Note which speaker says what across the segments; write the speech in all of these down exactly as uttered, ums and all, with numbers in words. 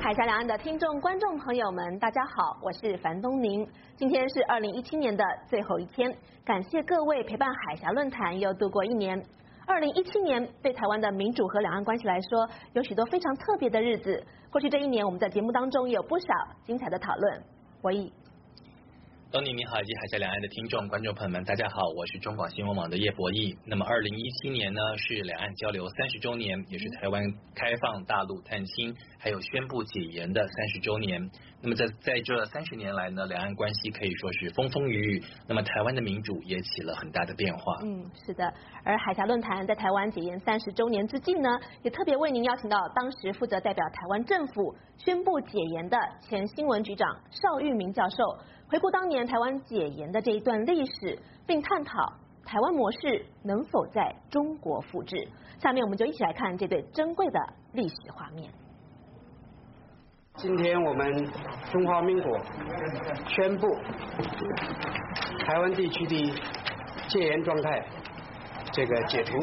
Speaker 1: 海峡两岸的听众、观众朋友们，大家好，我是樊东宁。今天是二零一七年的最后一天，感谢各位陪伴海峡论坛又度过一年。二零一七年对台湾的民主和两岸关系来说，有许多非常特别的日子。过去这一年，我们在节目当中也有不少精彩的讨论。博弈。
Speaker 2: 东宁你好，以及海峡两岸的听众、观众朋友们，大家好，我是中广新闻网的叶博弈。那么，二零一七年呢是两岸交流三十周年，也是台湾开放大陆探亲，还有宣布解严的三十周年。那么在在这三十年来呢，两岸关系可以说是风风雨雨。那么台湾的民主也起了很大的变化。
Speaker 1: 嗯，是的。而海峡论坛在台湾解严三十周年之际呢，也特别为您邀请到当时负责代表台湾政府宣布解严的前新闻局长邵玉明教授。回顾当年台湾解严的这一段历史，并探讨台湾模式能否在中国复制。下面我们就一起来看这对珍贵的历史画面。
Speaker 3: 今天我们中华民国宣布台湾地区的戒严状态这个解除。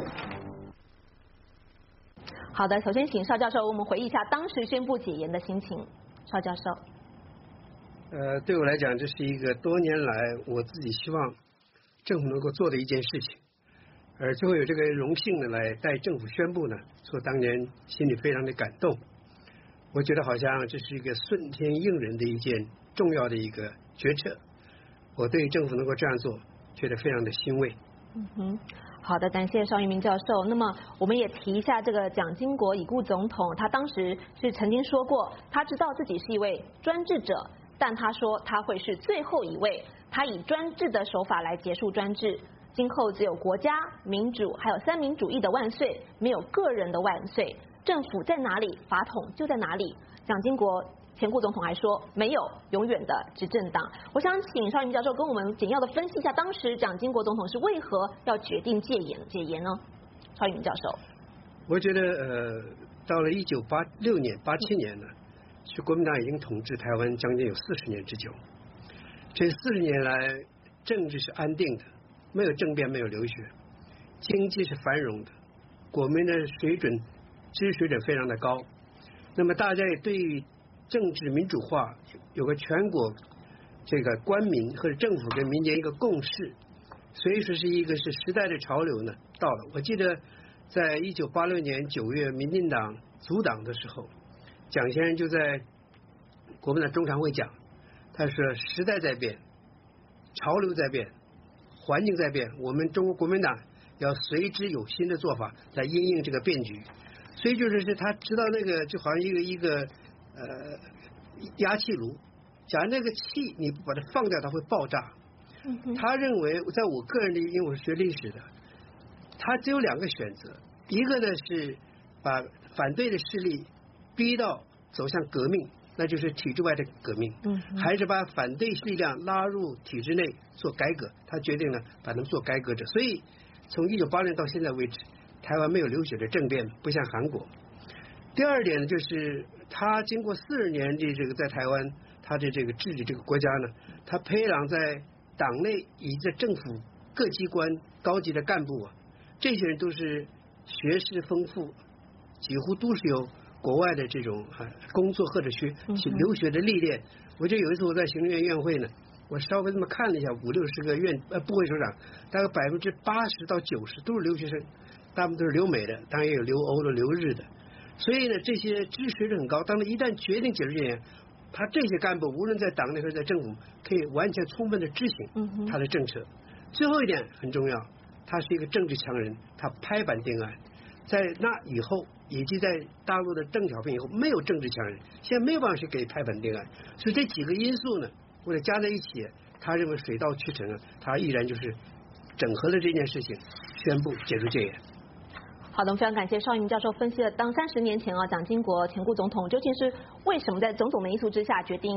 Speaker 1: 好的，首先请邵教授为我们回忆一下当时宣布解严的心情。邵教授。
Speaker 3: 呃，对我来讲，这是一个多年来我自己希望政府能够做的一件事情，而最后有这个荣幸呢，来代政府宣布呢，说当年心里非常的感动。我觉得好像这是一个顺天应人的一件重要的一个决策，我对政府能够这样做，觉得非常的欣慰。
Speaker 1: 嗯哼。好的，感谢邵玉明教授。那么我们也提一下这个蒋经国已故总统，他当时是曾经说过，他知道自己是一位专制者。但他说他会是最后一位，他以专制的手法来结束专制，今后只有国家、民主还有三民主义的万岁，没有个人的万岁。政府在哪里，法统就在哪里。蒋经国前顾总统还说，没有永远的执政党。我想请邵玉明教授跟我们简要的分析一下，当时蒋经国总统是为何要决定戒严解严呢？邵玉明教授。
Speaker 3: 我觉得呃，到了一九八六年、八七年呢。是国民党已经统治台湾将近有四十年之久，这四十年来政治是安定的，没有政变，没有流血，经济是繁荣的，国民的水准知识水准非常的高。那么大家也对于政治民主化有个全国这个官民或者政府跟民间一个共识，所以说是一个是时代的潮流呢到了。我记得在一九八六年九月民进党组党的时候，蒋先生就在国民党中常会讲，他说时代在变，潮流在变，环境在变，我们中国国民党要随之有新的做法来因应这个变局。所以就是是他知道那个就好像一个一个呃压气炉，假如那个气你不把它放掉，它会爆炸。他认为，在我个人的，因为我是学历史的，他只有两个选择，一个呢是把反对的势力逼到走向革命，那就是体制外的革命，嗯，还是把反对力量拉入体制内做改革。他决定了把他们做改革者。所以从一九八六年到现在为止，台湾没有流血的政变，不像韩国。第二点呢，就是他经过四十年的这个在台湾，他的这个治理这个国家呢，他培养在党内以及在政府各机关高级的干部啊，这些人都是学识丰富，几乎都是有国外的这种啊工作或者学留学的历练。我记得有一次我在行政院院会呢，我稍微这么看了一下五六十个院呃部会首长，大概百分之八十到九十都是留学生，大部分都是留美的，当然也有留欧的、留日的。所以呢，这些知识水准很高。当然一旦决定解除戒严，他这些干部无论在党内或者在政府，可以完全充分的执行他的政策。最后一点很重要，他是一个政治强人，他拍板定案。在那以后，以及在大陆的邓小平以后，没有政治强人，现在没有办法去给拍板定案。所以这几个因素呢，或者加在一起，他认为水到渠成啊，他毅然就是整合了这件事情，宣布解除戒严。
Speaker 1: 好的，我们非常感谢邵玉明教授分析了当三十年前啊，蒋经国前顾总统究竟是为什么在种种的因素之下决定要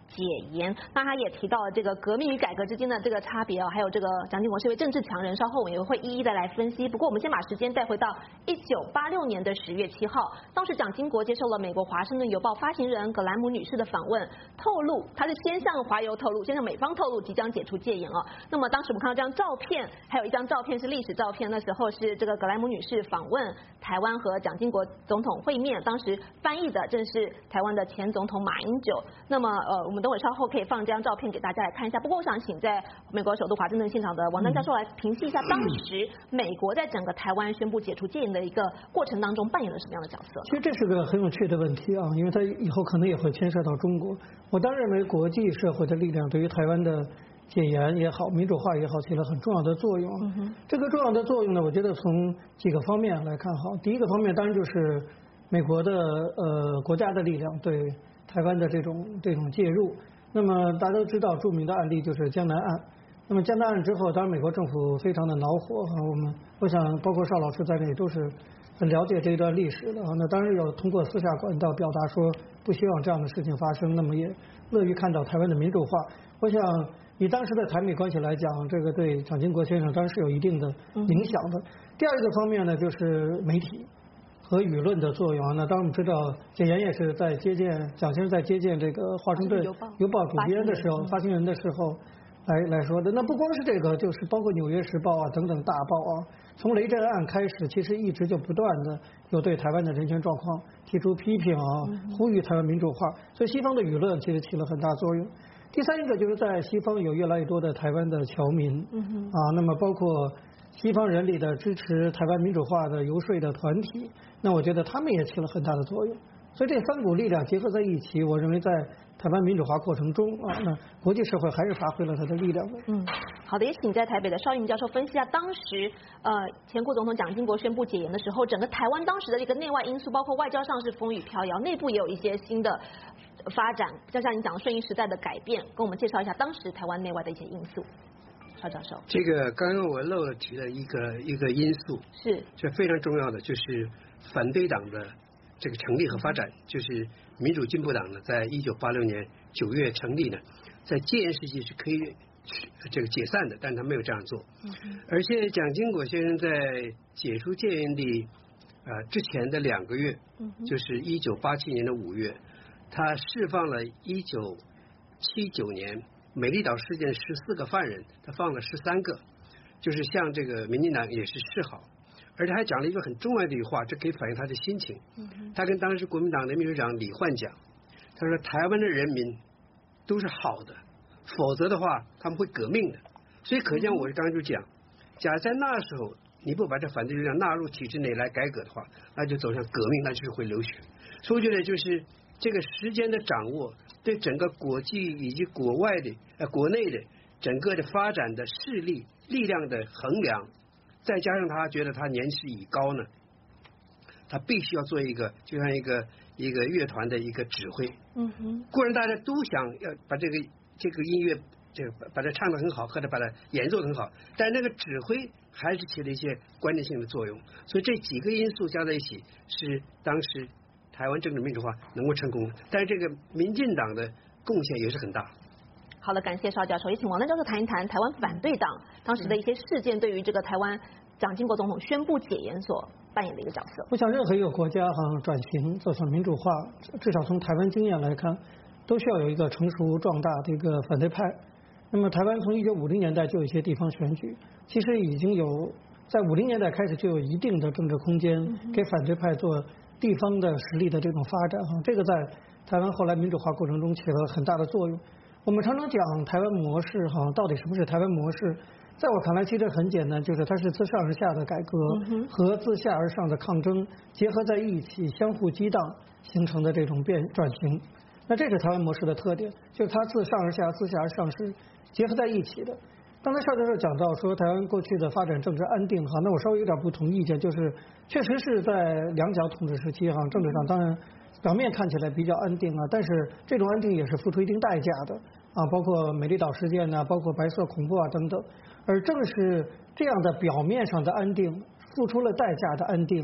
Speaker 1: 解严。那他也提到了这个革命与改革之间的这个差别啊，还有这个蒋经国是一位政治强人，稍后我们也会一一的来分析。不过我们先把时间带回到一九八六年的十月七号，当时蒋经国接受了美国华盛顿邮报发行人葛兰姆女士的访问，透露他是先向华邮透露，先向美方透露即将解除戒严哦。那么当时我们看到这张照片，还有一张照片是历史照片，那时候是这个葛兰姆女士访问台湾和蒋经国总统会面，当时翻译的正是台湾的前总统马英九。那么呃，我们等会稍后可以放这张照片给大家来看一下。不过我想请在美国首都华盛顿现场的王丹教授来评析一下，当时美国在整个台湾宣布解除戒严的一个过程当中扮演了什么样的角色？
Speaker 4: 其实这是个很有趣的问题啊，因为它以后可能也会牵涉到中国。我当然认为国际社会的力量对于台湾的解严也好，民主化也好，起了很重要的作用。嗯、这个重要的作用呢，我觉得从几个方面来看哈。第一个方面当然就是美国的呃国家的力量对台湾的这种这种介入。那么大家都知道著名的案例就是江南案。那么江南案之后，当然美国政府非常的恼火啊。我们我想包括邵老师在内都是很了解这一段历史的啊。那当然有通过私下管道表达说不希望这样的事情发生，那么也乐于看到台湾的民主化。我想以当时的台美关系来讲，这个对蒋经国先生当然是有一定的影响的。第二一个方面呢，就是媒体和舆论的作用啊。那当然我们知道解严也是在接见蒋先生在接见这个华盛顿邮报主编的时候，发行人的时候来来说的。那不光是这个，就是包括纽约时报啊等等大报啊，从雷震案开始，其实一直就不断的有对台湾的人权状况提出批评啊，呼吁台湾民主化。所以西方的舆论其实起了很大作用。第三一个就是在西方有越来越多的台湾的侨民，啊，那么包括西方人里的支持台湾民主化的游说的团体，那我觉得他们也起了很大的作用。所以这三股力量结合在一起，我认为在台湾民主化过程中啊，那国际社会还是发挥了它的力量的。
Speaker 1: 嗯，好的，也请在台北的邵一鸣教授分析一下，当时呃前副总统蒋经国宣布解严的时候，整个台湾当时的一个内外因素，包括外交上是风雨飘摇，内部也有一些新的发展，就像你讲的顺应时代的改变，跟我们介绍一下当时台湾内外的一些因素。邵教授，
Speaker 3: 这个刚刚我漏了提了一个一个因素，
Speaker 1: 是
Speaker 3: 这非常重要的，就是反对党的这个成立和发展，就是民主进步党呢，在一九八六年九月成立呢，在戒严时期是可以这个解散的，但他没有这样做。嗯、而且蒋经国先生在解除戒严的呃之前的两个月，嗯、就是一九八七年的五月，他释放了一九七九年美丽岛事件十四个犯人，他放了十三个，就是向这个民进党也是示好。而且还讲了一个很重要的一句话，这可以反映他的心情。他跟当时国民党的秘书长李焕讲，他说台湾的人民都是好的，否则的话他们会革命的。所以可见我刚刚就讲，假如在那时候你不把这反对力量纳入体制内来改革的话，那就走向革命，那就是会流血。所以我觉得就是这个时间的掌握，对整个国际以及国外的呃国内的整个的发展的势力力量的衡量。再加上他觉得他年事已高呢，他必须要做一个就像一个一个乐团的一个指挥。嗯哼。固然大家都想要把这个这个音乐这个把它唱得很好，或者把它演奏得很好，但那个指挥还是起了一些关键性的作用。所以这几个因素加在一起，是当时台湾政治民主化能够成功。但是这个民进党的贡献也是很大。
Speaker 1: 好的，感谢邵教授，也请王丹教授谈一谈台湾反对党当时的一些事件对于这个台湾蒋经国总统宣布解严所扮演的一个角色。
Speaker 4: 我想任何一个国家哈转型走向民主化，至少从台湾经验来看，都需要有一个成熟壮大的一个反对派。那么台湾从一九五零年代就有一些地方选举，其实已经有在五零年代开始就有一定的政治空间给反对派做地方的实力的这种发展哈，这个在台湾后来民主化过程中起了很大的作用。我们常常讲台湾模式哈，到底什么是台湾模式？在我看来，其实很简单，就是它是自上而下的改革和自下而上的抗争结合在一起，相互激荡形成的这种变转型。那这是台湾模式的特点，就是它自上而下、自下而上是结合在一起的。刚才邵教授讲到说台湾过去的发展政治安定哈，那我稍微有点不同意见，就是确实是在两蒋统治时期哈，政治上当然表面看起来比较安定啊，但是这种安定也是付出一定代价的啊，包括美丽岛事件呐、啊，包括白色恐怖啊等等。而正是这样的表面上的安定，付出了代价的安定，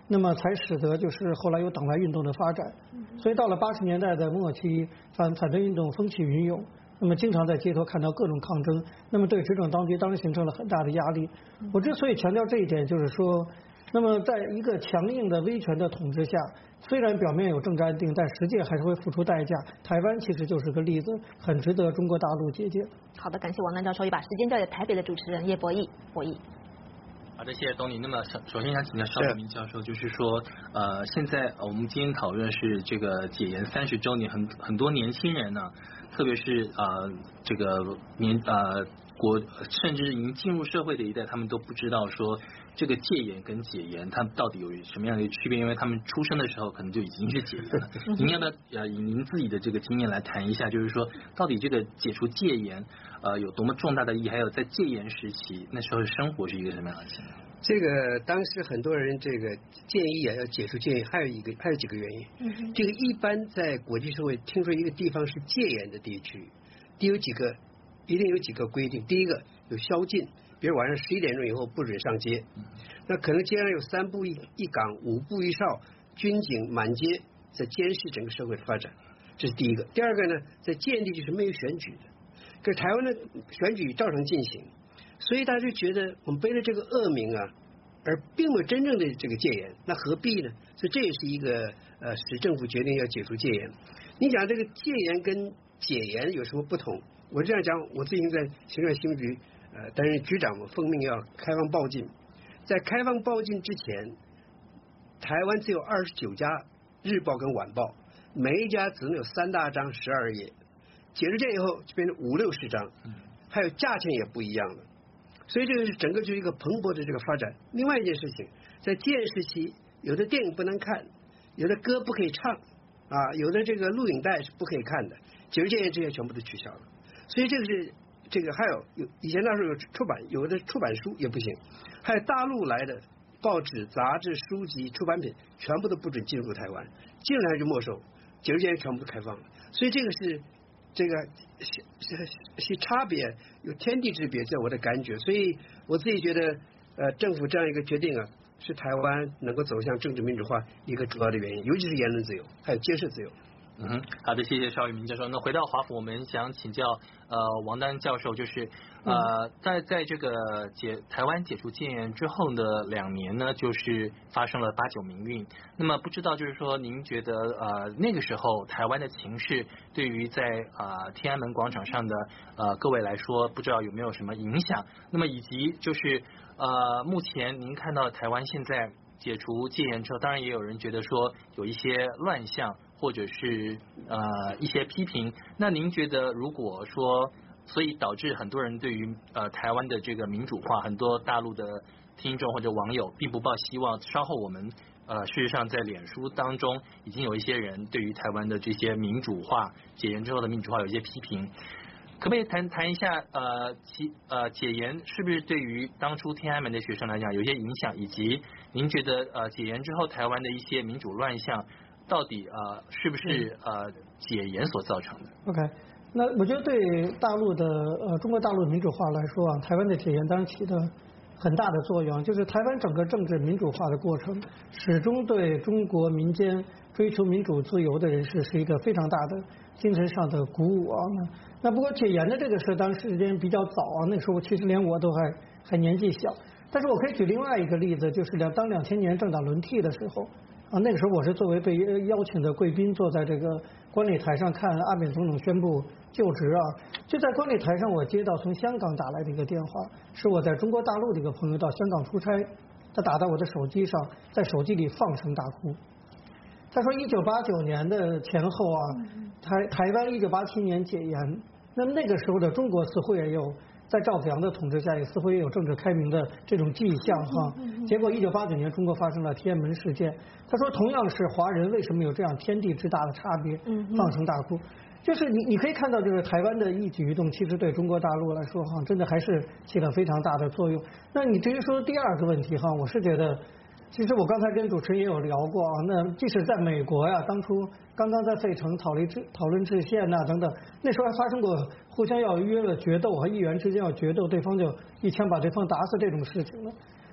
Speaker 4: 那么才使得就是后来有党外运动的发展。所以到了八十年代的末期，反反对运动风起云涌，那么经常在街头看到各种抗争，那么对执政当局当然形成了很大的压力。我之所以强调这一点，就是说，那么在一个强硬的威权的统治下，虽然表面有政治安定，但实际还是会付出代价。台湾其实就是个例子，很值得中国大陆借鉴。
Speaker 1: 好的，感谢王丹教授，也把时间交给台北的主持人叶博弈。博弈。
Speaker 2: 好的，谢谢东尼。那么首先想请教邵一鸣教授，就是说，呃，现在我们今天讨论是这个解严三十周年，很很多年轻人呢，特别是呃这个年呃国甚至已经进入社会的一代，他们都不知道说这个戒严跟解严它到底有什么样的区别，因为他们出生的时候可能就已经是解严了。您要不要呃以您自己的这个经验来谈一下，就是说到底这个解除戒严呃有多么重大的意义，还有在戒严时期那时候生活是一个什么样的情况？
Speaker 3: 这个当时很多人这个建议啊要解除戒严，还有一个还有几个原因。嗯，这个一般在国际社会听说一个地方是戒严的地区，第有几个一定有几个规定。第一个有宵禁，比如晚上十一点钟以后不准上街，那可能街上有三步一一岗，五步一哨，军警满街在监视整个社会的发展，这是第一个。第二个呢，在戒严地区是没有选举的，可是台湾的选举照常进行。所以大家就觉得我们背了这个恶名啊，而并没有真正的这个戒严，那何必呢？所以这也是一个呃使政府决定要解除戒严。你讲这个戒严跟解严有什么不同？我这样讲，我最近在行政新闻局呃担任局长，我奉命要开放报禁。在开放报禁之前，台湾只有二十九家日报跟晚报，每一家只能有三大张十二页，解除戒严以后就变成五六十张，还有价钱也不一样了。所以这个是整个就是一个蓬勃的这个发展。另外一件事情，在戒严时期，有的电影不能看，有的歌不可以唱啊，有的这个录影带是不可以看的。解除戒严这些全部都取消了。所以这个是这个还有有以前那时候有出版，有的出版书也不行，还有大陆来的报纸、杂志、书籍、出版品全部都不准进入台湾，进来就没收。解除戒严全部都开放了。所以这个是这个是是是差别，有天地之别，在我的感觉。所以我自己觉得，呃，政府这样一个决定啊，是台湾能够走向政治民主化一个主要的原因，尤其是言论自由，还有接受自由。
Speaker 2: 嗯哼，好的，谢谢邵一鸣教授。那回到华府，我们想请教呃王丹教授，就是呃在在这个解台湾解除戒严之后的两年呢，就是发生了八九民运。那么不知道就是说，您觉得呃那个时候台湾的情势对于在呃天安门广场上的呃各位来说，不知道有没有什么影响？那么以及就是呃目前您看到台湾现在解除戒严之后，当然也有人觉得说有一些乱象。或者是呃一些批评，那您觉得如果说，所以导致很多人对于呃台湾的这个民主化，很多大陆的听众或者网友并不抱希望。稍后我们呃事实上在脸书当中已经有一些人对于台湾的这些民主化解严之后的民主化有一些批评，可不可以谈谈一下呃其呃解严是不是对于当初天安门的学生来讲有一些影响，以及您觉得呃解严之后台湾的一些民主乱象？到底呃是不是呃解严所造成的
Speaker 4: ？OK， 那我觉得对大陆的呃中国大陆民主化来说啊，台湾的解严当然起的很大的作用，就是台湾整个政治民主化的过程，始终对中国民间追求民主自由的人士是一个非常大的精神上的鼓舞啊。那那不过解严的这个事当时间比较早啊，那时候其实连我都还还年纪小，但是我可以举另外一个例子，就是两当两千年政党轮替的时候。啊，那个时候我是作为被邀请的贵宾，坐在这个观礼台上看阿扁总统宣布就职啊。就在观礼台上，我接到从香港打来的一个电话，是我在中国大陆的一个朋友到香港出差，他打到我的手机上，在手机里放声大哭。他说，一九八九年的前后啊，台台湾一九八七年解严，那么那个时候的中国似乎也有。在赵子阳的统治下，也似乎也有政治开明的这种迹象哈。结果一九八九年中国发生了天安门事件。他说，同样是华人，为什么有这样天地之大的差别？放声大哭，就是你你可以看到，就是台湾的一举一动，其实对中国大陆来说哈，真的还是起了非常大的作用。那你至于说第二个问题哈，我是觉得。其实我刚才跟主持人也有聊过啊，那即使在美国呀，当初刚刚在费城讨论制讨论制宪呐等等，那时候还发生过互相要约了决斗和议员之间要决斗，对方就一枪把对方打死这种事情了。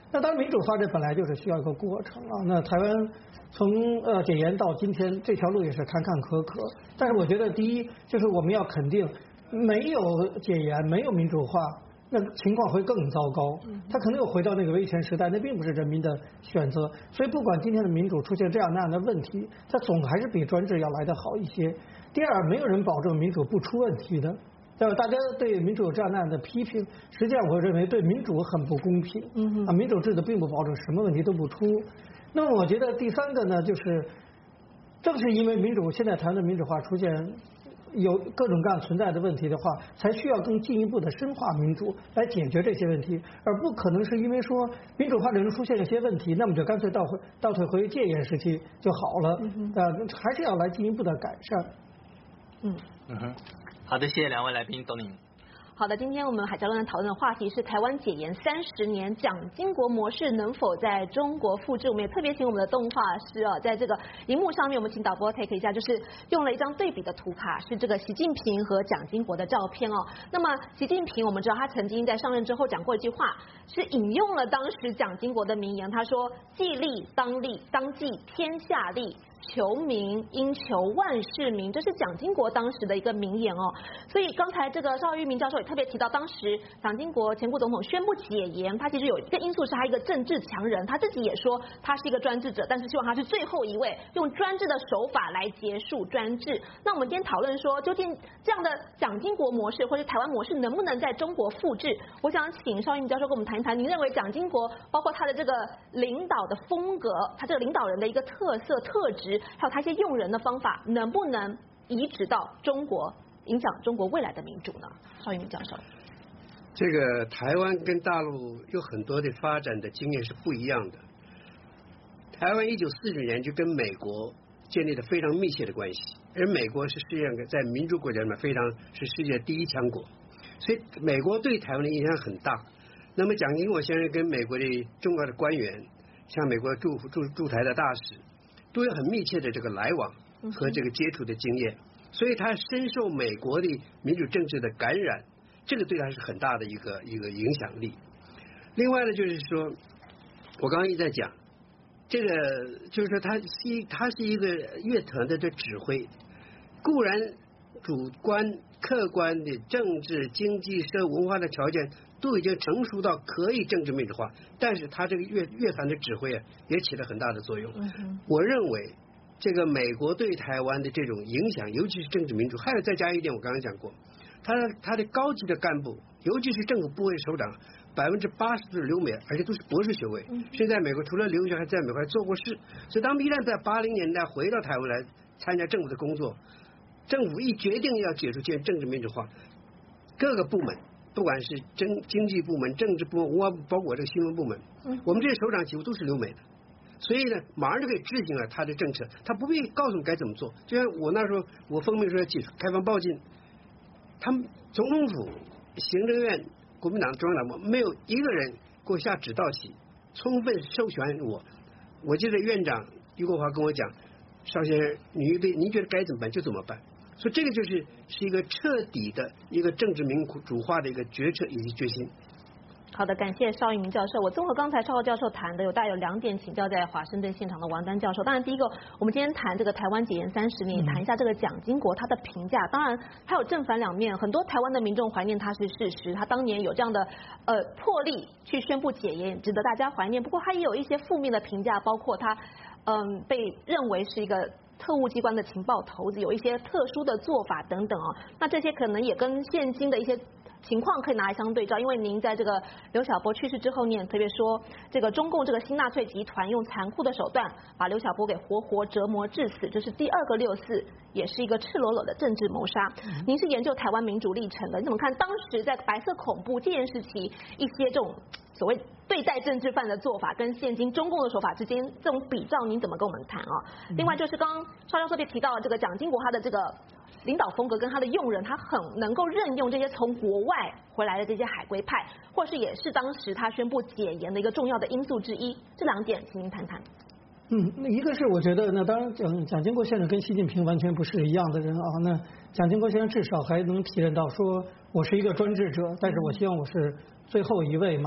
Speaker 4: 那当然，民主化这本来就是需要一个过程啊。那台湾从呃解严到今天这条路也是坎坎坷坷，但是我觉得第一就是我们要肯定，没有解严，没有民主化，那情况会更糟糕。它可能又回到那个威权时代，那并不是人民的选择。所以不管今天的民主出现这样那样的问题，它总还是比专制要来得好一些。第二，没有人保证民主不出问题的。对吧？大家对民主有这样那样的批评，实际上我认为对民主很不公平。嗯哼。啊，民主制度并不保证什么问题都不出。那么我觉得第三个呢，就是正是因为民主现在台湾的民主化出现有各种各样存在的问题的话，才需要更进一步的深化民主来解决这些问题，而不可能是因为说民主化只能出现一些问题，那么就干脆倒回倒退回戒严时期就好了。嗯呃，还是要来进一步的改善。
Speaker 2: 嗯嗯哼。好的，谢谢两位来宾，董宁。
Speaker 1: 好的，今天我们海峡论坛讨论的话题是台湾解严三十年，蒋经国模式能否在中国复制？我们也特别请我们的动画师啊，在这个荧幕上面，我们请导播 take 一下，就是用了一张对比的图卡，是这个习近平和蒋经国的照片哦。那么习近平，我们知道他曾经在上任之后讲过一句话，是引用了当时蒋经国的名言，他说：“既立当立，当继天下利。”求民应求万世民，这是蒋经国当时的一个名言哦。所以刚才这个邵玉明教授也特别提到，当时蒋经国前副总统宣布解严，他其实有一个因素是他一个政治强人，他自己也说他是一个专制者，但是希望他是最后一位用专制的手法来结束专制。那我们今天讨论说，究竟这样的蒋经国模式或者台湾模式能不能在中国复制？我想请邵玉明教授跟我们谈一谈，您认为蒋经国包括他的这个领导的风格，他这个领导人的一个特色特质，还有他一些用人的方法，能不能移植到中国，影响中国未来的民主呢？邵玉明教授，
Speaker 3: 这个台湾跟大陆有很多的发展的经验是不一样的。台湾一九四九年就跟美国建立了非常密切的关系，而美国是世界上在民主国家里面非常是世界第一强国，所以美国对台湾的影响很大。那么蒋经国先生跟美国的重要的官员，像美国驻驻驻台的大使，都有很密切的这个来往和这个接触的经验，所以他深受美国的民主政治的感染，这个对他是很大的一个一个影响力。另外呢，就是说，我刚刚一直在讲，这个就是说他是一他是一个乐团的这指挥，固然主观客观的政治、经济、社会、文化的条件都已经成熟到可以政治民主化，但是他这个乐乐团的指挥啊，也起了很大的作用。嗯、我认为这个美国对台湾的这种影响，尤其是政治民主，还有再加一点，我刚刚讲过，他他的高级的干部，尤其是政府部委首长，百分之八十都是留美，而且都是博士学位，现在美国除了留学，还在美国还做过事，所以他们一旦在八零年代回到台湾来参加政府的工作，政府一决定要解除建政治民主化，各个部门，不管是经经济部门、政治部门、文化部，包括这个新闻部门，我们这些首长几乎都是留美的，所以呢，马上就可以执行了他的政策，他不必告诉你该怎么做。就像我那时候，我奉命说要解除开放报禁，他们总统府、行政院、国民党中央党部没有一个人给我下指导棋，充分授权我。我记得院长于国华跟我讲，邵先生，你对您觉得该怎么办就怎么办。所以这个就是是一个彻底的一个政治民主化的一个决策以及决心。
Speaker 1: 好的，感谢邵一鸣教授。我综合刚才邵教授谈的，有大概有两点请教在华盛顿现场的王丹教授。当然，第一个，我们今天谈这个台湾解严三十年，谈一下这个蒋经国他的评价。当然，他有正反两面，很多台湾的民众怀念他是事实，他当年有这样的呃魄力去宣布解严，值得大家怀念。不过，他也有一些负面的评价，包括他嗯被认为是一个特务机关的情报头子，有一些特殊的做法等等哦。那这些可能也跟现今的一些情况可以拿来相对照，因为您在这个刘晓波去世之后，你也特别说，这个中共这个新纳粹集团用残酷的手段把刘晓波给活活折磨致死，这是第二个六四，也是一个赤裸裸的政治谋杀。嗯、您是研究台湾民主历程的，你怎么看当时在白色恐怖戒严时期一些这种所谓对待政治犯的做法，跟现今中共的手法之间这种比照，您怎么跟我们谈啊？嗯、另外就是刚刚邵教授也提到了这个蒋经国他的这个领导风格跟他的用人，他很能够任用这些从国外回来的这些海归派，或是也是当时他宣布解严的一个重要的因素之一。这两点，请您谈谈。
Speaker 4: 嗯，那一个是我觉得，那当然蒋蒋经国先生跟习近平完全不是一样的人啊。那蒋经国先生至少还能体认到说，我是一个专制者，但是我希望我是最后一位嘛。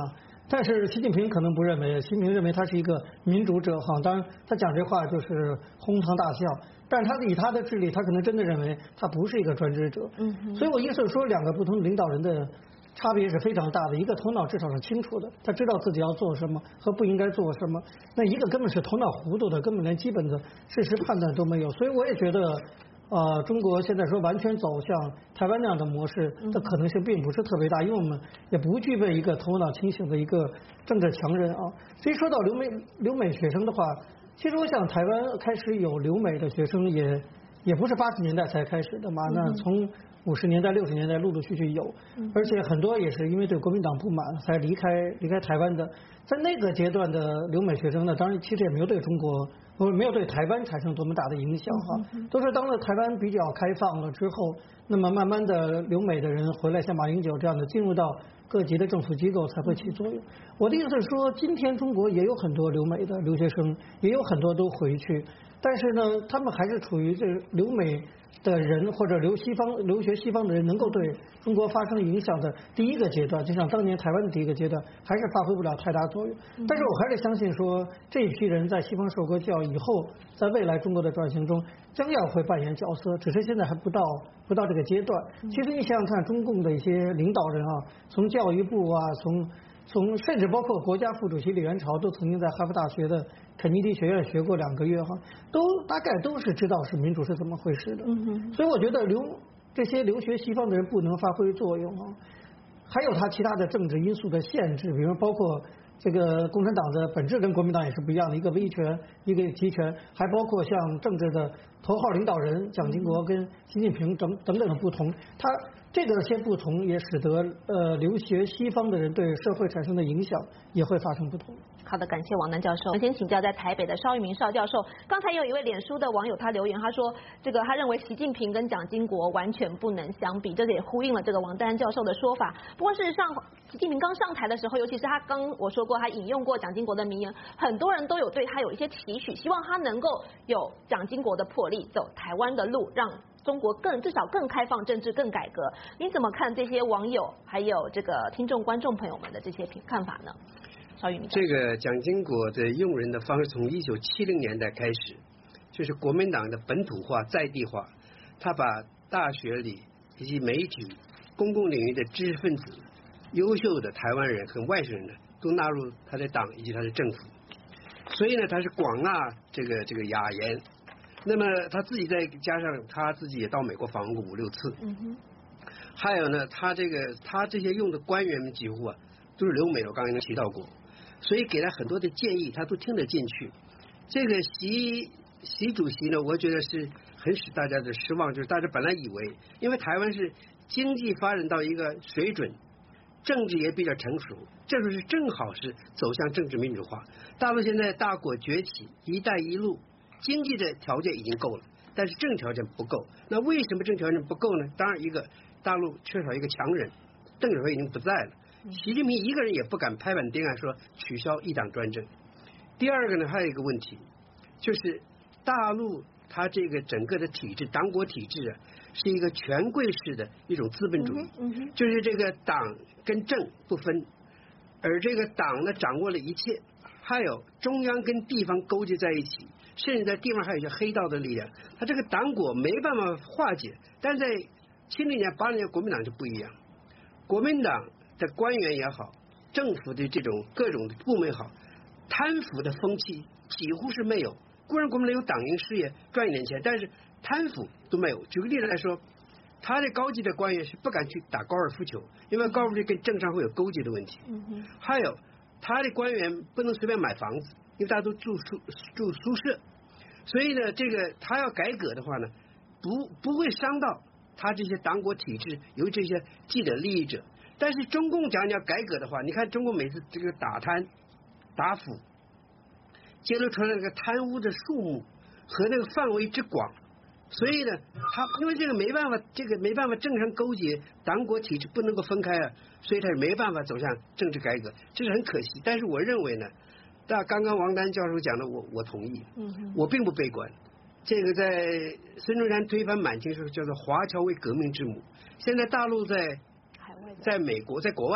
Speaker 4: 但是习近平可能不认为，习近平认为他是一个民主者哈，当然他讲这话就是哄堂大笑，但是他以他的智力，他可能真的认为他不是一个专制者。嗯，所以我意思是说，两个不同领导人的差别是非常大的，一个头脑至少是清楚的，他知道自己要做什么和不应该做什么，那一个根本是头脑糊涂的，根本连基本的事实判断都没有。所以我也觉得。呃，中国现在说完全走向台湾那样的模式的可能性并不是特别大，因为我们也不具备一个头脑清醒的一个政治强人啊。至于说到留美留美学生的话，其实我想台湾开始有留美的学生也也不是八十年代才开始的嘛，那从五十年代六十年代陆陆续续有，而且很多也是因为对国民党不满才离开离开台湾的。在那个阶段的留美学生呢，当然其实也没有对中国。没有对台湾产生多么大的影响哈，都是当了台湾比较开放了之后，那么慢慢的留美的人回来，像马英九这样的进入到各级的政府机构才会起作用。我的意思是说，今天中国也有很多留美的留学生，也有很多都回去，但是呢，他们还是处于这留美的人或者留西方留学西方的人能够对中国发生影响的第一个阶段，就像当年台湾的第一个阶段，还是发挥不了太大作用。但是我还是相信说，这一批人在西方受过教育以后，在未来中国的转型中将要会扮演角色，只是现在还不到不到这个阶段。其实你想想看，中共的一些领导人啊，从教育部啊，从从甚至包括国家副主席李元朝都曾经在哈佛大学的肯尼迪学院学过两个月哈，都大概都是知道是民主是怎么回事的。嗯，所以我觉得留这些留学西方的人不能发挥作用啊，还有他其他的政治因素的限制，比如包括这个共产党的本质跟国民党也是不一样的，一个威权，一个集权，还包括像政治的头号领导人蒋经国跟习近平等等等的不同，他这个些不同也使得呃留学西方的人对社会产生的影响也会发生不同。
Speaker 1: 好的，感谢王南教授。我先请教在台北的邵玉明邵教授，刚才有一位脸书的网友他留言，他说这个他认为习近平跟蒋经国完全不能相比，这个也呼应了这个王丹教授的说法。不过事实上，习近平刚上台的时候，尤其是他刚我说过他引用过蒋经国的名言，很多人都有对他有一些期许，希望他能够有蒋经国的魄力，走台湾的路，让中国更至少更开放政治更改革。你怎么看这些网友还有这个听众观众朋友们的这些看法呢？
Speaker 3: 这个蒋经国的用人的方式从一九七零年代开始，就是国民党的本土化在地化，他把大学里以及媒体公共领域的知识分子优秀的台湾人和外省人呢都纳入他的党以及他的政府，所以呢他是广纳这个这个雅言。那么他自己再加上他自己也到美国访问过五六次，嗯哼，还有呢他这个他这些用的官员们几乎啊都是留美的，我刚才已经提到过，所以给他很多的建议他都听得进去。这个习习主席呢我觉得是很使大家的失望，就是大家本来以为因为台湾是经济发展到一个水准，政治也比较成熟，这就是正好是走向政治民主化。大陆现在大国崛起，一带一路经济的条件已经够了，但是政治条件不够。那为什么政治条件不够呢？当然一个大陆缺少一个强人，邓小平已经不在了，习近平一个人也不敢拍板定案说取消一党专政。第二个呢还有一个问题，就是大陆它这个整个的体制党国体制啊是一个权贵式的一种资本主义，嗯嗯、就是这个党跟政不分，而这个党呢掌握了一切，还有中央跟地方勾结在一起，甚至在地方还有一些黑道的力量，他这个党国没办法化解。但在七零年八零年国民党就不一样，国民党的官员也好，政府的这种各种部门也好，贪腐的风气几乎是没有。固然国民党有党营事业赚一点钱，但是贪腐都没有。举个例子来说，他的高级的官员是不敢去打高尔夫球，因为高尔夫球跟政商会有勾结的问题。嗯、还有他的官员不能随便买房子，因为大家都住宿住宿舍，所以呢，这个他要改革的话呢，不不会伤到他这些党国体制由这些既得利益者。但是中共讲你要改革的话，你看中共每次这个打贪打腐，揭露出来那个贪污的数目和那个范围之广，所以呢，他因为这个没办法，这个没办法正常勾结党国体制不能够分开啊，所以他也没办法走向政治改革，这是很可惜。但是我认为呢，但刚刚王丹教授讲的我我同意，嗯，我并不悲观。这个在孙中山推翻满清时候叫做华侨为革命之母，现在大陆在在美国在国外的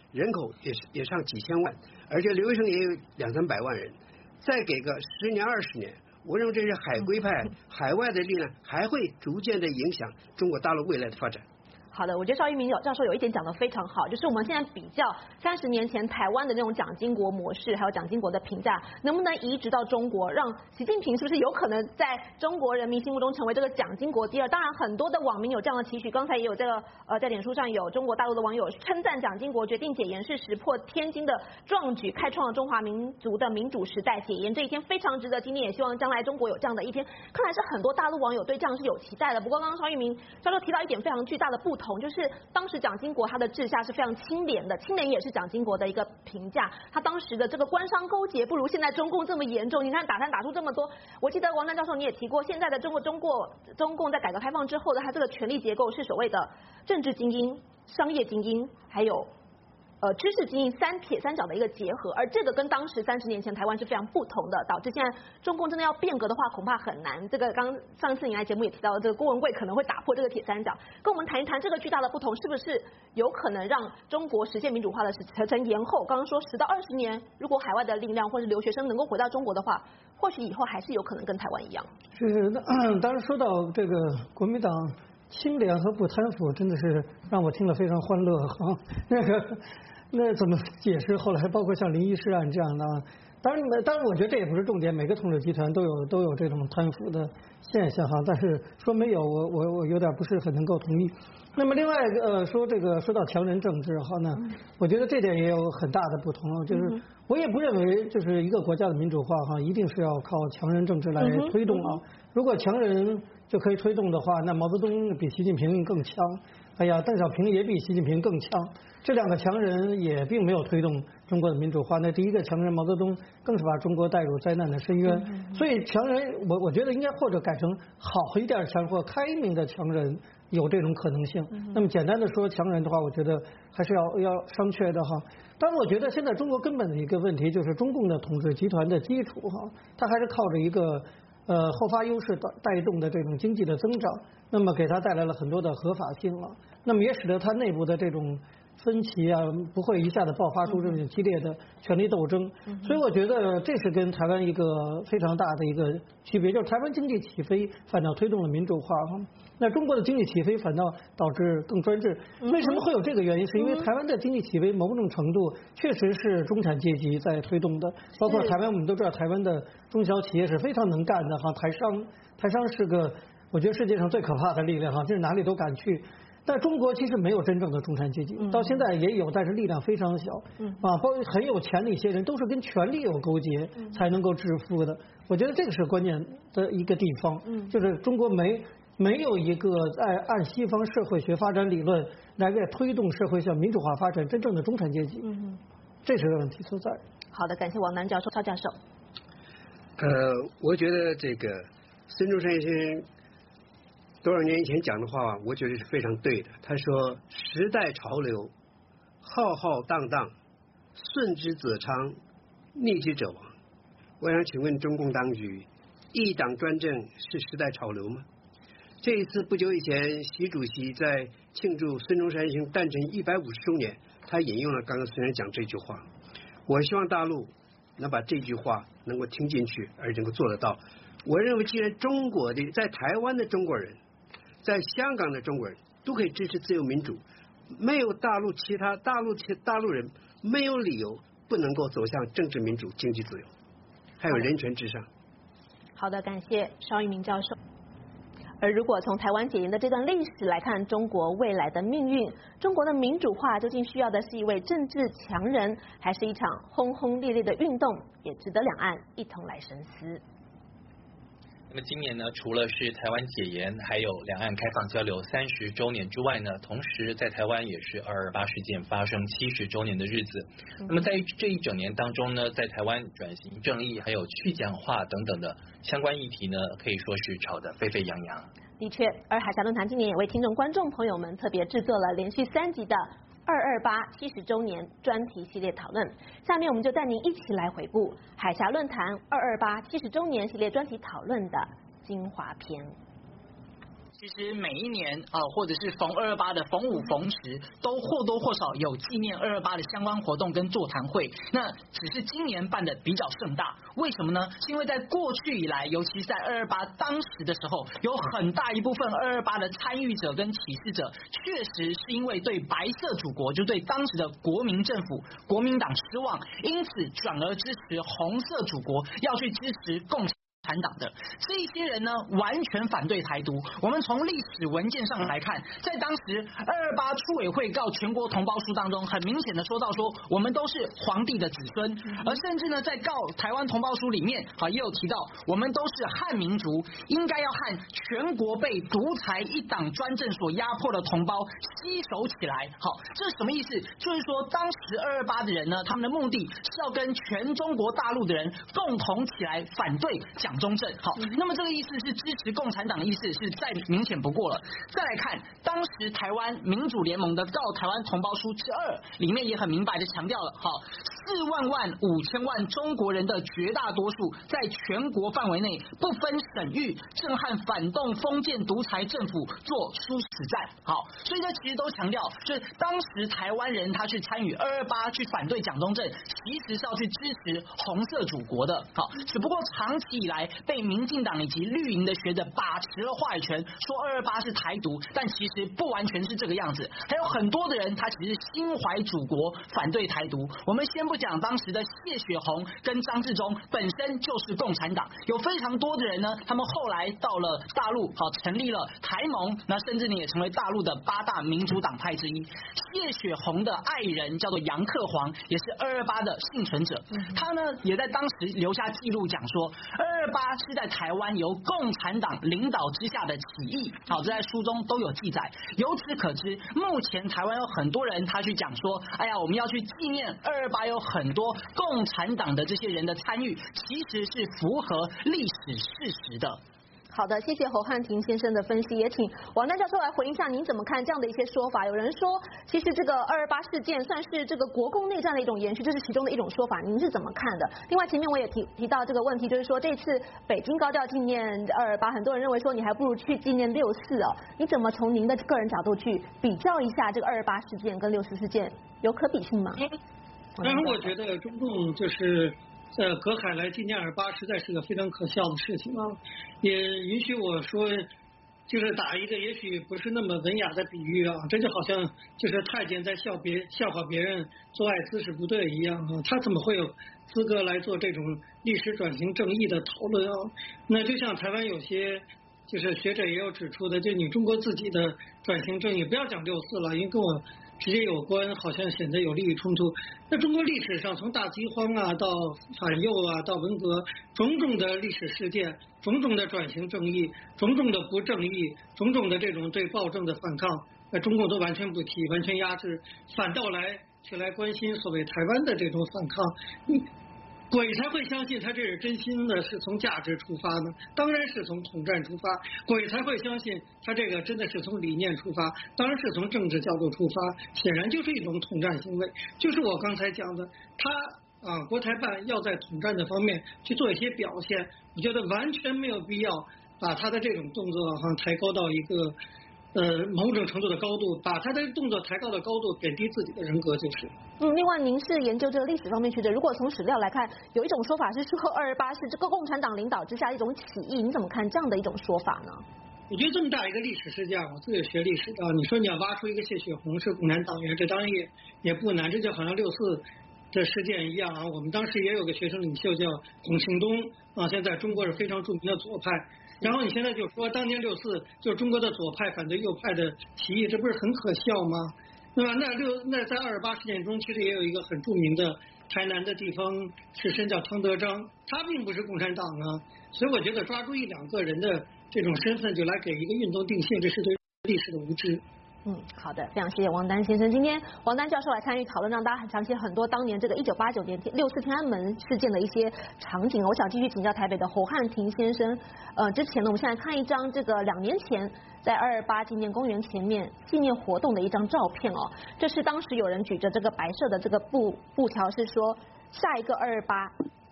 Speaker 3: 人口也是也上几千万，而且留学生也有两三百万人，再给个十年二十年，我认为这些海归派、海外的力量还会逐渐的影响中国大陆未来的发展。
Speaker 1: 好的，我觉得邵一鸣教授有一点讲得非常好，就是我们现在比较三十年前台湾的那种蒋经国模式，还有蒋经国的评价，能不能移植到中国，让习近平是不是有可能在中国人民心目中成为这个蒋经国第二？当然，很多的网民有这样的期许，刚才也有这个呃，在脸书上有中国大陆的网友称赞蒋经国决定解严是石破天惊的壮举，开创了中华民族的民主时代，解严这一天非常值得纪念，也希望将来中国有这样的一天。看来是很多大陆网友对这样是有期待的。不过刚刚邵一鸣教授提到一点非常巨大的不同。就是当时蒋经国他的治下是非常清廉的，清廉也是蒋经国的一个评价。他当时的这个官商勾结不如现在中共这么严重。你看打贪打出这么多，我记得王丹教授你也提过，现在的中国中国中共在改革开放之后的他这个权力结构是所谓的政治精英、商业精英，还有呃，知识精英三铁三角的一个结合，而这个跟当时三十年前台湾是非常不同的，导致现在中共真的要变革的话，恐怕很难。这个刚上次你来节目也提到，这个郭文贵可能会打破这个铁三角，跟我们谈一谈这个巨大的不同，是不是有可能让中国实现民主化的时程延后？刚刚说十到二十年，如果海外的力量或是留学生能够回到中国的话，或许以后还是有可能跟台湾一样。
Speaker 4: 是，当然说到这个国民党清廉和不贪腐，真的是让我听了非常欢乐哈。那个。那怎么解释？后来包括像林医师案这样的，当然，当然，我觉得这也不是重点，每个统治集团都有都有这种贪腐的现象哈。但是说没有，我我我有点不是很能够同意。那么另外呃说这个说到强人政治哈呢，我觉得这点也有很大的不同，就是我也不认为就是一个国家的民主化哈一定是要靠强人政治来推动啊。如果强人就可以推动的话，那毛泽东比习近平更强。哎呀，邓小平也比习近平更强，这两个强人也并没有推动中国的民主化。那第一个强人毛泽东更是把中国带入灾难的深渊。所以强人，我我觉得应该或者改成好一点强或开明的强人有这种可能性。那么简单的说强人的话，我觉得还是要要商榷的哈。但是我觉得现在中国根本的一个问题就是中共的统治集团的基础哈，它还是靠着一个。呃，后发优势带带动的这种经济的增长，那么给它带来了很多的合法性了，那么也使得它内部的这种分歧啊，不会一下子爆发出这种激烈的权力斗争。所以我觉得这是跟台湾一个非常大的一个区别，就是台湾经济起飞反倒推动了民主化，那中国的经济起飞反倒导致更专制。为什么会有这个原因？是因为台湾的经济起飞某种程度确实是中产阶级在推动的，包括台湾我们都知道台湾的中小企业是非常能干的哈，台商台商是个我觉得世界上最可怕的力量哈，就是哪里都敢去。但中国其实没有真正的中产阶级，到现在也有，但是力量非常小。啊，包括很有钱的一些人都是跟权力有勾结才能够致富的。我觉得这个是关键的一个地方，就是中国没没有一个在按西方社会学发展理论来给推动社会向民主化发展真正的中产阶级。嗯，这是个问题所在。
Speaker 1: 好的，感谢王南教授、邵教授。
Speaker 3: 呃，我觉得这个孙中山先生多少年以前讲的话，我觉得是非常对的。他说：“时代潮流，浩浩荡荡，顺之则昌，逆之则亡。”我想请问中共当局，一党专政是时代潮流吗？这一次不久以前，习主席在庆祝孙中山先生诞辰一百五十周年，他引用了刚刚孙先生讲这句话。我希望大陆能把这句话能够听进去，而能够做得到。我认为，既然中国的在台湾的中国人，在香港的中国人都可以支持自由民主，没有大陆其他大陆其大陆人没有理由不能够走向政治民主、经济自由，还有人权至上。
Speaker 1: 好的，感谢邵一鸣教授。而如果从台湾解严的这段历史来看中国未来的命运，中国的民主化究竟需要的是一位政治强人，还是一场轰轰烈烈的运动，也值得两岸一同来深思。
Speaker 2: 那么今年呢，除了是台湾解严，还有两岸开放交流三十周年之外呢，同时在台湾也是二二八事件发生七十周年的日子。那么在这一整年当中呢，在台湾转型正义还有去蒋化等等的相关议题呢，可以说是吵得沸沸扬扬。
Speaker 1: 的确，而海峡论坛今年也为听众观众朋友们特别制作了连续三集的二二八七十周年专题系列讨论。下面我们就带您一起来回顾海峡论坛二二八七十周年系列专题讨论的精华篇。
Speaker 5: 其实每一年啊、呃，或者是逢二二八的逢五逢十，都或多或少有纪念二二八的相关活动跟座谈会。那只是今年办的比较盛大，为什么呢？是因为在过去以来，尤其是在二二八当时的时候，有很大一部分二二八的参与者跟起事者，确实是因为对白色祖国，就对当时的国民政府、国民党失望，因此转而支持红色祖国，要去支持共产产党的这一些人呢，完全反对台独。我们从历史文件上来看，在当时二二八出委会告全国同胞书当中，很明显的说到说，我们都是皇帝的子孙，而甚至呢，在告台湾同胞书里面，好也有提到，我们都是汉民族，应该要和全国被独裁一党专政所压迫的同胞携手起来。好，这是什么意思？就是说，当时二二八的人呢，他们的目的是要跟全中国大陆的人共同起来反对蒋中正。好，那么这个意思是支持共产党的意思是再明显不过了。再来看当时台湾民主联盟的告台湾同胞书之二里面也很明白的强调了，好，四万万五千万中国人的绝大多数在全国范围内不分省域震撼反动封建独裁政府做殊死战。好，所以这其实都强调，就是当时台湾人他去参与二二八去反对蒋中正，其实是要去支持红色祖国的。好，只不过长期以来被民进党以及绿营的学者把持了话语权，说二二八是台独，但其实不完全是这个样子。还有很多的人他其实心怀祖国，反对台独。我们先不讲当时的谢雪红跟张治中本身就是共产党，有非常多的人呢，他们后来到了大陆，好成立了台盟，那甚至呢也成为大陆的八大民主党派之一。谢雪红的爱人叫做杨克煌，也是二二八的幸存者，他呢也在当时留下记录讲说，二二八是在台湾由共产党领导之下的起义，好，这在书中都有记载。由此可知，目前台湾有很多人他去讲说，哎呀，我们要去纪念二二八，有很多共产党的这些人的参与，其实是符合历史事实的。
Speaker 1: 好的，谢谢侯汉廷先生的分析，也请王丹教授来回应一下，您怎么看这样的一些说法？有人说，其实这个二二八事件算是这个国共内战的一种延续，这是其中的一种说法，您是怎么看的？另外，前面我也提提到这个问题，就是说这次北京高调纪念二二八，很多人认为说你还不如去纪念六四哦，你怎么从您的个人角度去比较一下这个二二八事件跟六四事件有可比性吗？
Speaker 4: 但是我觉得中共就是呃隔海来纪念二二八，实在是个非常可笑的事情啊！也允许我说，就是打一个也许不是那么文雅的比喻啊，这就好像就是太监在笑别笑话别人做爱姿势不对一样啊，他怎么会有资格来做这种历史转型正义的讨论啊？那就像台湾有些就是学者也有指出的，就你中国自己的转型正义，不要讲六四了，因为跟我直接有关，好像显得有利益冲突。那中国历史上从大饥荒啊到反右啊到文革，种种的历史事件，种种的转型正义，种种的不正义，种种的这种对暴政的反抗，那中共都完全不提，完全压制，反倒来去来关心所谓台湾的这种反抗。嗯鬼才会相信他这是真心的，是从价值出发呢？当然是从统战出发。鬼才会相信他这个真的是从理念出发，当然是从政治角度出发。显然就是一种统战行为，就是我刚才讲的，他啊，国台办要在统战的方面去做一些表现，我觉得完全没有必要把他的这种动作哈抬高到一个呃某种程度的高度，把他的动作抬高的高度，贬低自己的人格就是。
Speaker 1: 嗯，另外您是研究这个历史方面学者，如果从史料来看，有一种说法是说二二八是这个共产党领导之下一种起义，你怎么看这样的一种说法呢？
Speaker 4: 我觉得这么大一个历史事件，我自己学历史的，你说你要挖出一个谢雪红是共产党员，这当然也也不难，这就好像六四的事件一样啊。我们当时也有个学生领袖叫孔庆东啊，现在中国是非常著名的左派。然后你现在就说当年六四就是中国的左派反对右派的起义，这不是很可笑吗？那么那六那在二二八事件中，其实也有一个很著名的台南的地方士绅叫汤德章，他并不是共产党啊，所以我觉得抓住一两个人的这种身份就来给一个运动定性，这是对历史的无知。
Speaker 1: 嗯，好的，非常谢谢王丹先生。今天王丹教授来参与讨论，让大家很详细很多当年这个一九八九年六四天安门事件的一些场景。我想继续请教台北的侯汉廷先生。呃，之前呢，我们现在看一张这个两年前在二二八纪念公园前面纪念活动的一张照片哦。这是当时有人举着这个白色的这个布布条，是说下一个二二八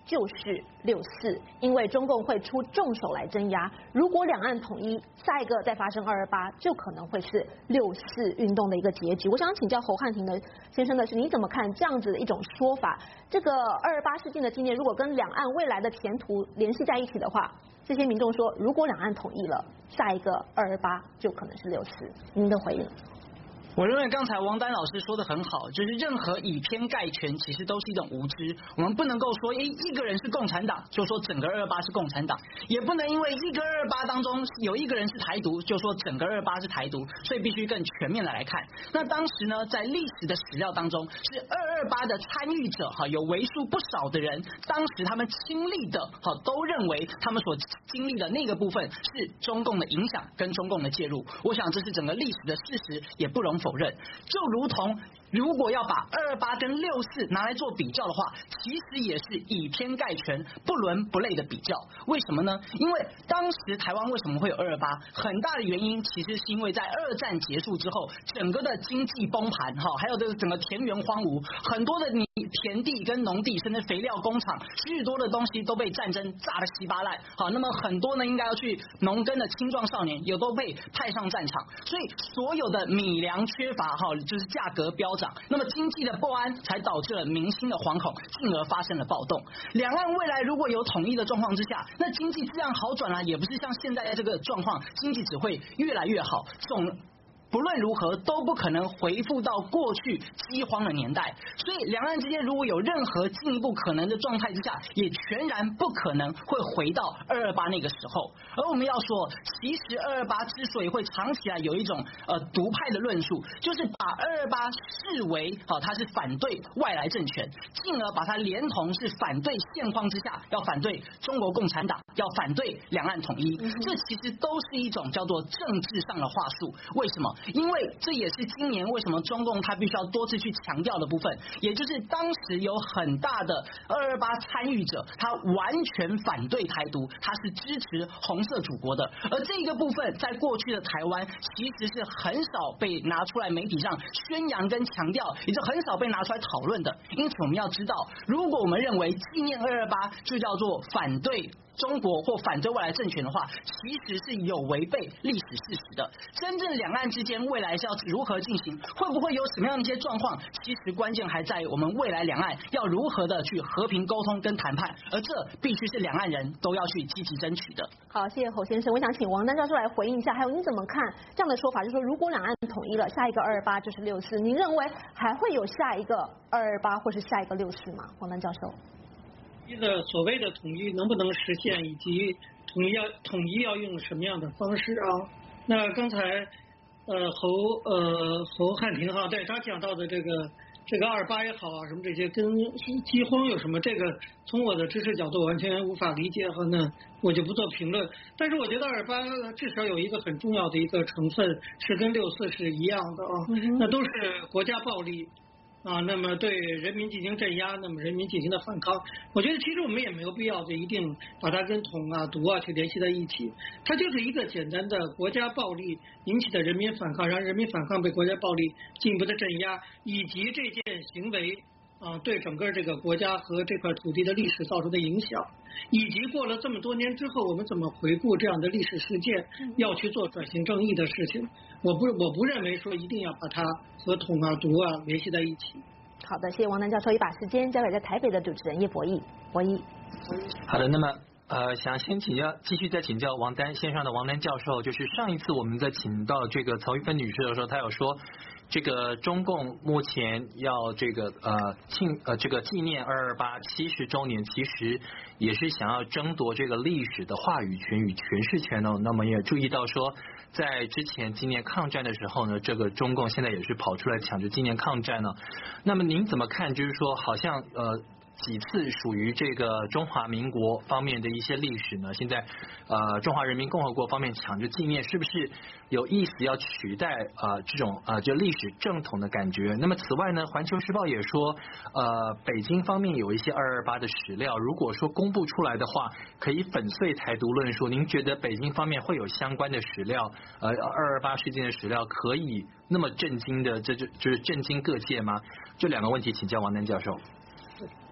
Speaker 1: 就是六四，因为中共会出重手来镇压。如果两岸统一，下一个再发生二二八，就可能会是六四运动的一个结局。我想请教侯汉廷的先生的是，你怎么看这样子的一种说法？这个二二八事件的纪念，如果跟两岸未来的前途联系在一起的话，这些民众说，如果两岸统一了，下一个二二八就可能是六四。您的回应？
Speaker 5: 我认为刚才王丹老师说的很好，就是任何以偏概全其实都是一种无知。我们不能够说，哎，一个人是共产党，就说整个二二八是共产党，也不能因为一个二二八当中有一个人是台独，就说整个二二八是台独，所以必须更全面的来看。那当时呢，在历史的史料当中，是二二八的参与者哈，有为数不少的人，当时他们亲历的哈，都认为他们所经历的那个部分是中共的影响跟中共的介入。我想这是整个历史的事实，也不容否认。就如同如果要把二二八跟六四拿来做比较的话，其实也是以偏概全、不伦不类的比较。为什么呢？因为当时台湾为什么会有二二八？很大的原因其实是因为在二战结束之后，整个的经济崩盘哈，还有这个整个田园荒芜，很多的田地跟农地，甚至肥料工厂，许多的东西都被战争炸得稀巴烂。好，那么很多呢应该要去农耕的青壮少年也都被派上战场，所以所有的米粮缺乏哈，就是价格飙涨。那么经济的不安才导致了民心的惶恐，进而发生了暴动。两岸未来如果有统一的状况之下，那经济自然好转了，也不是像现在的这个状况，经济只会越来越好。总不论如何都不可能回复到过去饥荒的年代，所以两岸之间如果有任何进一步可能的状态之下，也全然不可能会回到二二八那个时候。而我们要说，其实二二八之所以会长期来有一种呃独派的论述，就是把二二八视为好、哦、它是反对外来政权，进而把它连同是反对现况之下要反对中国共产党，要反对两岸统一，这其实都是一种叫做政治上的话术。为什么？因为这也是今年为什么中共他必须要多次去强调的部分，也就是当时有很大的二二八参与者，他完全反对台独，他是支持红色祖国的。而这个部分在过去的台湾其实是很少被拿出来媒体上宣扬跟强调，也就很少被拿出来讨论的。因此我们要知道，如果我们认为纪念二二八就叫做反对中国或反对外来政权的话，其实是有违背历史事实的。真正两岸之间未来是要如何进行，会不会有什么样的一些状况，其实关键还在于我们未来两岸要如何的去和平沟通跟谈判，而这必须是两岸人都要去积极争取的。
Speaker 1: 好，谢谢侯先生。我想请王丹教授来回应一下，还有你怎么看这样的说法，就是说如果两岸统一了，下一个二二八就是六四，您认为还会有下一个二二八或是下一个六四吗？王丹教授。
Speaker 4: 一个所谓的统一能不能实现，以及统一要统一要用什么样的方式啊？那刚才呃侯呃侯汉廷哈，对他讲到的这个这个二八也好啊，什么这些跟饥荒有什么？这个从我的知识角度完全无法理解哈，那我就不做评论。但是我觉得二八至少有一个很重要的一个成分是跟六四是一样的啊，嗯、那都是国家暴力。啊，那么对人民进行镇压，那么人民进行的反抗，我觉得其实我们也没有必要就一定把它跟统啊、独啊去联系在一起，它就是一个简单的国家暴力引起的人民反抗，让人民反抗被国家暴力进一步的镇压，以及这件行为啊对整个这个国家和这块土地的历史造成的影响，以及过了这么多年之后，我们怎么回顾这样的历史事件，要去做转型正义的事情。我不我不认为说一定要把它和统啊、独啊联系在一起。
Speaker 1: 好的，谢谢王丹教授，也把时间交给在台北的主持人叶博弈。博弈。
Speaker 2: 好的，那么呃，想先请教，继续再请教王丹线上的王丹教授，就是上一次我们在请到这个曹玉芬女士的时候，她有说，这个中共目前要这个呃庆呃这个纪念二二八七十周年，其实也是想要争夺这个历史的话语权与诠释权呢。那么也注意到说，在之前纪念抗战的时候呢，这个中共现在也是跑出来抢着纪念抗战呢。那么您怎么看？就是说，好像呃。几次属于这个中华民国方面的一些历史呢？现在呃中华人民共和国方面抢着纪念，是不是有意思要取代呃这种呃就历史正统的感觉？那么此外呢，《环球时报》也说，呃北京方面有一些二二八的史料，如果说公布出来的话，可以粉碎台独论述。您觉得北京方面会有相关的史料，呃二二八事件的史料可以那么震惊的，这就就是震惊各界吗？这两个问题请教王丹教授。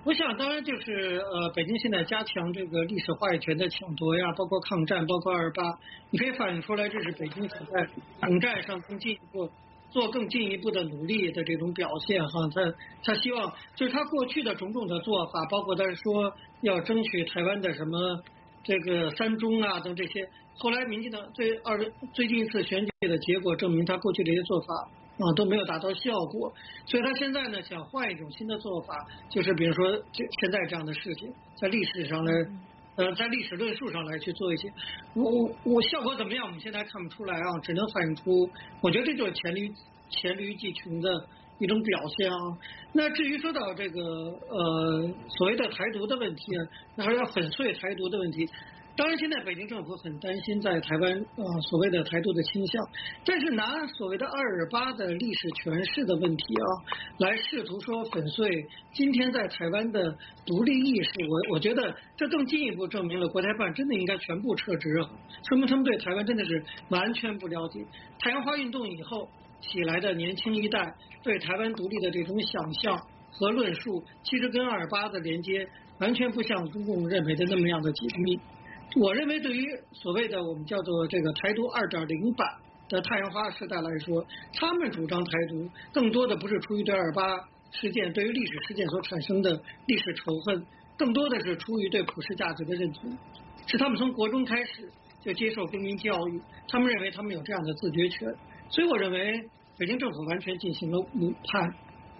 Speaker 4: 我想，当然就是呃，北京现在加强这个历史话语权的抢夺呀，包括抗战，包括二八，你可以反映出来，这是北京所在统战上更进一步做更进一步的努力的这种表现哈。他他希望就是他过去的种种的做法，包括他说要争取台湾的什么这个三中啊等这些，后来民进党最二最近一次选举的结果证明，他过去这些做法啊都没有达到效果，所以他现在呢想换一种新的做法，就是比如说这现在这样的事情，在历史上来，呃，在历史论述上来去做一些，我我效果怎么样，我们现在看不出来啊，只能反映出，我觉得这就是黔驴黔驴技穷的一种表现啊。那至于说到这个呃所谓的台独的问题啊，那还是要粉碎台独的问题。当然，现在北京政府很担心在台湾呃所谓的台独的倾向，但是拿所谓的二二八的历史诠释的问题啊，来试图说粉碎今天在台湾的独立意识，我我觉得这更进一步证明了国台办真的应该全部撤职，说明他们对台湾真的是完全不了解。太阳花运动以后起来的年轻一代对台湾独立的这种想象和论述，其实跟二二八的连接完全不像中共认为的那么样的紧密。我认为，对于所谓的我们叫做这个台独二点零版的太阳花时代来说，他们主张台独更多的不是出于对二八事件、对于历史事件所产生的历史仇恨，更多的是出于对普世价值的认同。是他们从国中开始就接受公民教育，他们认为他们有这样的自决权，所以我认为北京政府完全进行了误判。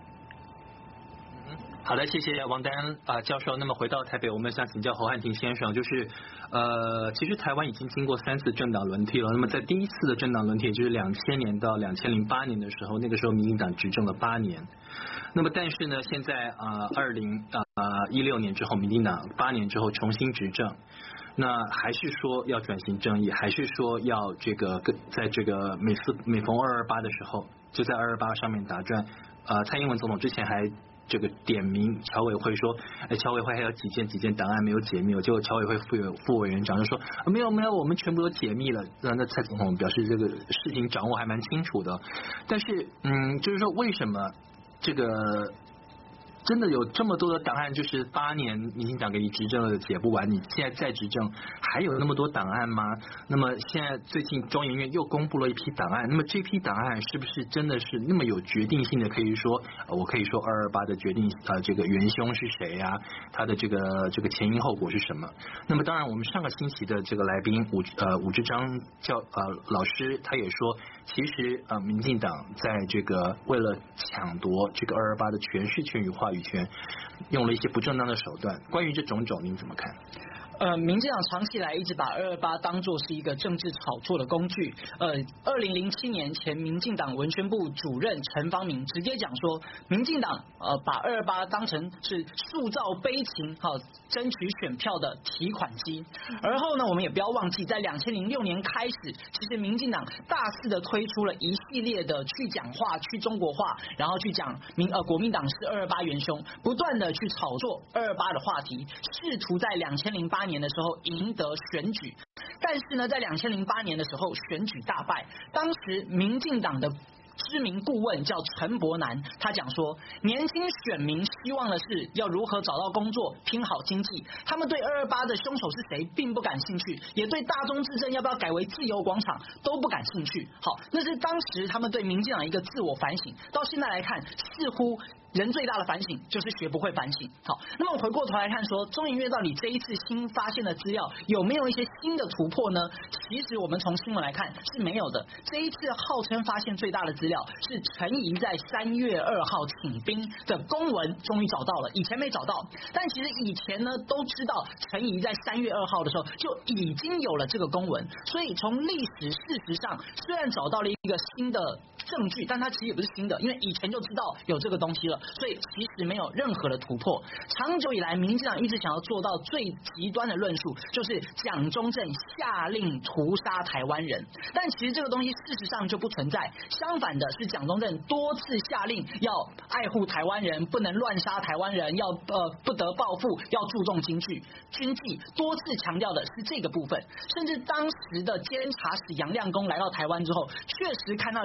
Speaker 2: 好的，谢谢王丹啊、呃、教授。那么回到台北，我们想请教侯汉廷先生，就是呃，其实台湾已经经过三次政党轮替了。那么在第一次的政党轮替，也就是两千年到两千零八年的时候，那个时候民进党执政了八年。那么但是呢，现在啊二零啊一六年之后，民进党八年之后重新执政。那还是说要转型正义，还是说要这个跟在这个每次每逢二二八的时候，就在二二八上面打转。呃，蔡英文总统之前还这个点名侨委会说，哎，侨委会还有几件几件档案没有解密，结果侨委会副委副委员长就说、啊、没有没有，我们全部都解密了。那那蔡总统表示这个事情掌握还蛮清楚的，但是嗯，就是说为什么这个真的有这么多的档案，就是八年民进党给你执政了解不完，你现在再执政还有那么多档案吗？那么现在最近中研院又公布了一批档案，那么这批档案是不是真的是那么有决定性的？可以说，呃、我可以说二二八的决定呃这个元凶是谁呀、啊？他的这个这个前因后果是什么？那么当然，我们上个星期的这个来宾武呃武志章教呃老师他也说，其实呃民进党在这个为了抢夺这个二二八的诠释权与话语权，用了一些不正当的手段。关于这种种，您怎么看？
Speaker 5: 呃，民进党长期以来一直把二二八当作是一个政治炒作的工具。呃，二零零七年前，民进党文宣部主任陈方明直接讲说，民进党呃把二二八当成是塑造悲情、好、争取选票的提款机。而后呢，我们也不要忘记，在两千零六年开始，其实民进党大肆的推出了一系列的去讲话、去中国化，然后去讲民呃国民党是二二八元凶，不断的去炒作二二八的话题，试图在两千零八年的时候赢得选举。但是呢，在两千零八年的时候选举大败，当时民进党的知名顾问叫陈伯南，他讲说，年轻选民希望的是要如何找到工作，拼好经济，他们对二二八的凶手是谁并不感兴趣，也对大中至正要不要改为自由广场都不感兴趣。好，那是当时他们对民进党一个自我反省，到现在来看，似乎人最大的反省就是学不会反省。好，那么我回过头来看说，中研院到底这一次新发现的资料有没有一些新的突破呢？其实我们从新闻来看是没有的。这一次号称发现最大的资料是陈仪在三月二号请兵的公文终于找到了，以前没找到。但其实以前呢都知道陈仪在三月二号的时候就已经有了这个公文，所以从历史事实上虽然找到了一个新的证据，但它其实也不是新的，因为以前就知道有这个东西了，所以其实没有任何的突破。长久以来，民进党一直想要做到最极端的论述，就是蒋中正下令屠杀台湾人，但其实这个东西事实上就不存在。相反的是，蒋中正多次下令要爱护台湾人，不能乱杀台湾人，要呃不得报复，要注重经济经济，多次强调的是这个部分。甚至当时的监察使杨亮公来到台湾之后，确实看到有一些不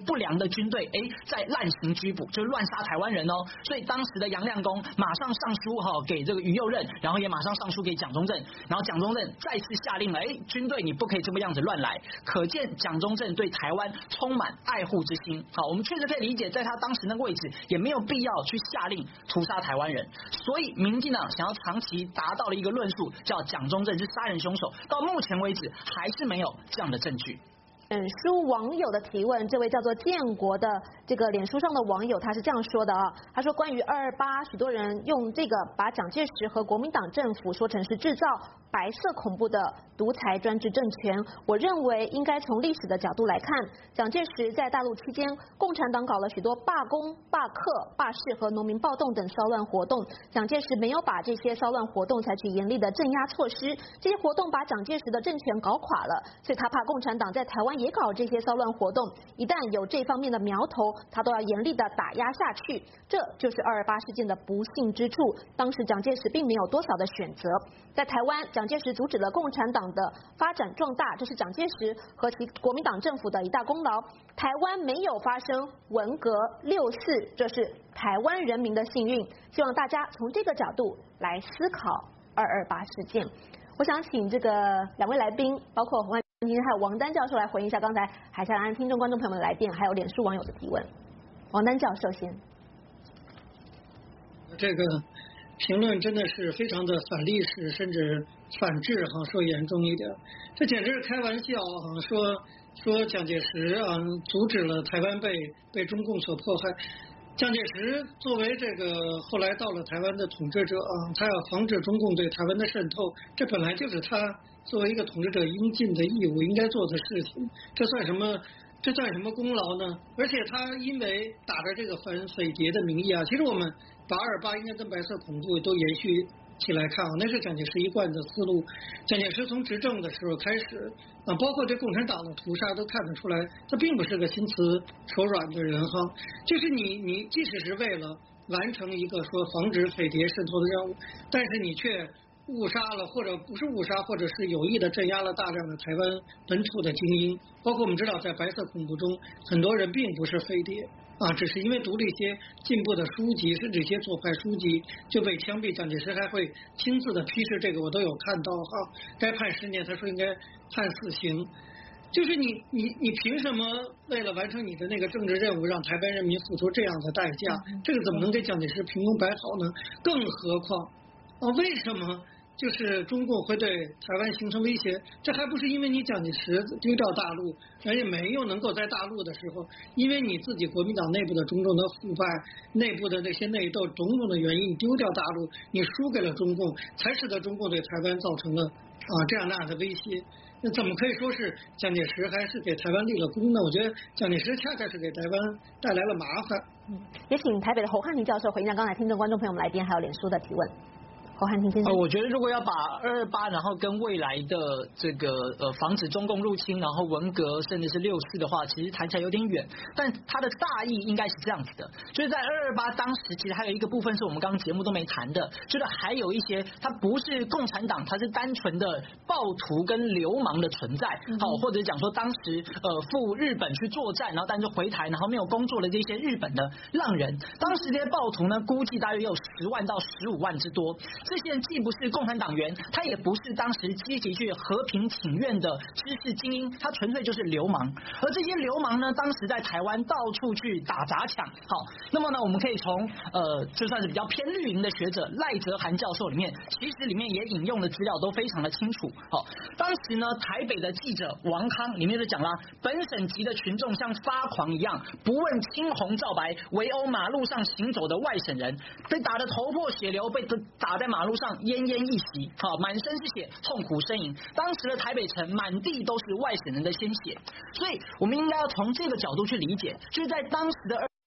Speaker 5: 不良的军队，哎，在滥行拘捕，就是乱杀台湾人哦。所以当时的杨亮公马上上书哈、哦、给这个于右任，然后也马上上书给蒋中正，然后蒋中正再次下令了，哎，军队你不可以这么样子乱来。可见蒋中正对台湾充满爱护之心。好，我们确实可以理解，在他当时那个位置，也没有必要去下令屠杀台湾人。所以民进党想要长期达到了一个论述，叫蒋中正是杀人凶手，到目前为止还是没有这样的证据。
Speaker 1: 脸书网友的提问，这位叫做建国的这个脸书上的网友，他是这样说的啊，他说关于二二八，许多人用这个把蒋介石和国民党政府说成是制造白色恐怖的独裁专制政权，我认为应该从历史的角度来看，蒋介石在大陆期间，共产党搞了许多罢工、罢课、罢市和农民暴动等骚乱活动，蒋介石没有把这些骚乱活动采取严厉的镇压措施，这些活动把蒋介石的政权搞垮了，所以他怕共产党在台湾也搞这些骚乱活动，一旦有这方面的苗头，他都要严厉的打压下去。这就是二二八事件的不幸之处。当时蒋介石并没有多少的选择，在台湾，蒋介石阻止了共产党的发展壮大，这是蒋介石和其国民党政府的一大功劳。台湾没有发生文革六四，这是台湾人民的幸运。希望大家从这个角度来思考二二八事件。我想请这个两位来宾，包括洪汉今天还有王丹教授来回应一下刚才海峡两岸听众观众朋友们的来电，还有脸书网友的提问。王丹教授先。
Speaker 4: 这个评论真的是非常的反历史，甚至反智哈，说严重一点，这简直是开玩笑哈，说说蒋介石啊阻止了台湾被被中共所迫害。蒋介石作为这个后来到了台湾的统治者啊，他要防止中共对台湾的渗透，这本来就是他作为一个统治者应尽的义务，应该做的事情，这算什么？这算什么功劳呢？而且他因为打着这个反匪谍的名义啊，其实我们把二二八应该跟白色恐怖都延续起来看啊，那是蒋介石一贯的思路。蒋介石从执政的时候开始啊，包括对共产党的屠杀都看得出来，他并不是个心慈手软的人哈。就是你你即使是为了完成一个说防止匪谍渗透的任务，但是你却误杀了，或者不是误杀，或者是有意的镇压了大量的台湾本土的精英。包括我们知道，在白色恐怖中，很多人并不是匪谍啊，只是因为读了一些进步的书籍，甚至一些左派书籍就被枪毙。蒋介石还会亲自的批示这个，我都有看到哈。该判十年，他说应该判死刑。就是你你你凭什么为了完成你的那个政治任务，让台湾人民付出这样的代价？这个怎么能给蒋介石平功摆好呢？更何况啊，为什么？就是中共会对台湾形成威胁，这还不是因为你蒋介石丢掉大陆，而且没有能够在大陆的时候，因为你自己国民党内部的种种的腐败、内部的那些内斗种种的原因，你丢掉大陆，你输给了中共，才使得中共对台湾造成了啊这样那样的威胁。那怎么可以说是蒋介石还是给台湾立了功呢？我觉得蒋介石恰恰是给台湾带来了麻烦。
Speaker 1: 嗯，也请台北的侯汉廷教授回应一下刚才听众观众朋友们来电还有脸书的提问。侯汉廷先生，
Speaker 5: 呃，我觉得如果要把二二八，然后跟未来的这个呃防止中共入侵，然后文革甚至是六四的话，其实谈起来有点远。但它的大意应该是这样子的，就是在二二八当时，其实还有一个部分是我们刚刚节目都没谈的，就是还有一些它不是共产党，它是单纯的暴徒跟流氓的存在，好，或者讲说当时呃赴日本去作战，然后但是回台，然后没有工作的这些日本的浪人，当时这些暴徒呢，估计大约有十万到十五万之多。这些人既不是共产党员，他也不是当时积极去和平请愿的知识精英，他纯粹就是流氓。而这些流氓呢，当时在台湾到处去打砸抢。好，那么呢，我们可以从呃，就算是比较偏绿营的学者赖哲涵教授里面，其实里面也引用的资料都非常的清楚。好，当时呢，台北的记者王康里面就讲了，本省籍的群众像发狂一样，不问青红皂白，围殴马路上行走的外省人，被打得头破血流，被打在马路上奄奄一息，好，满身是血，痛苦呻吟。当时的台北城满地都是外省人的鲜血，所以我们应该要从这个角度去理解，就是在当时的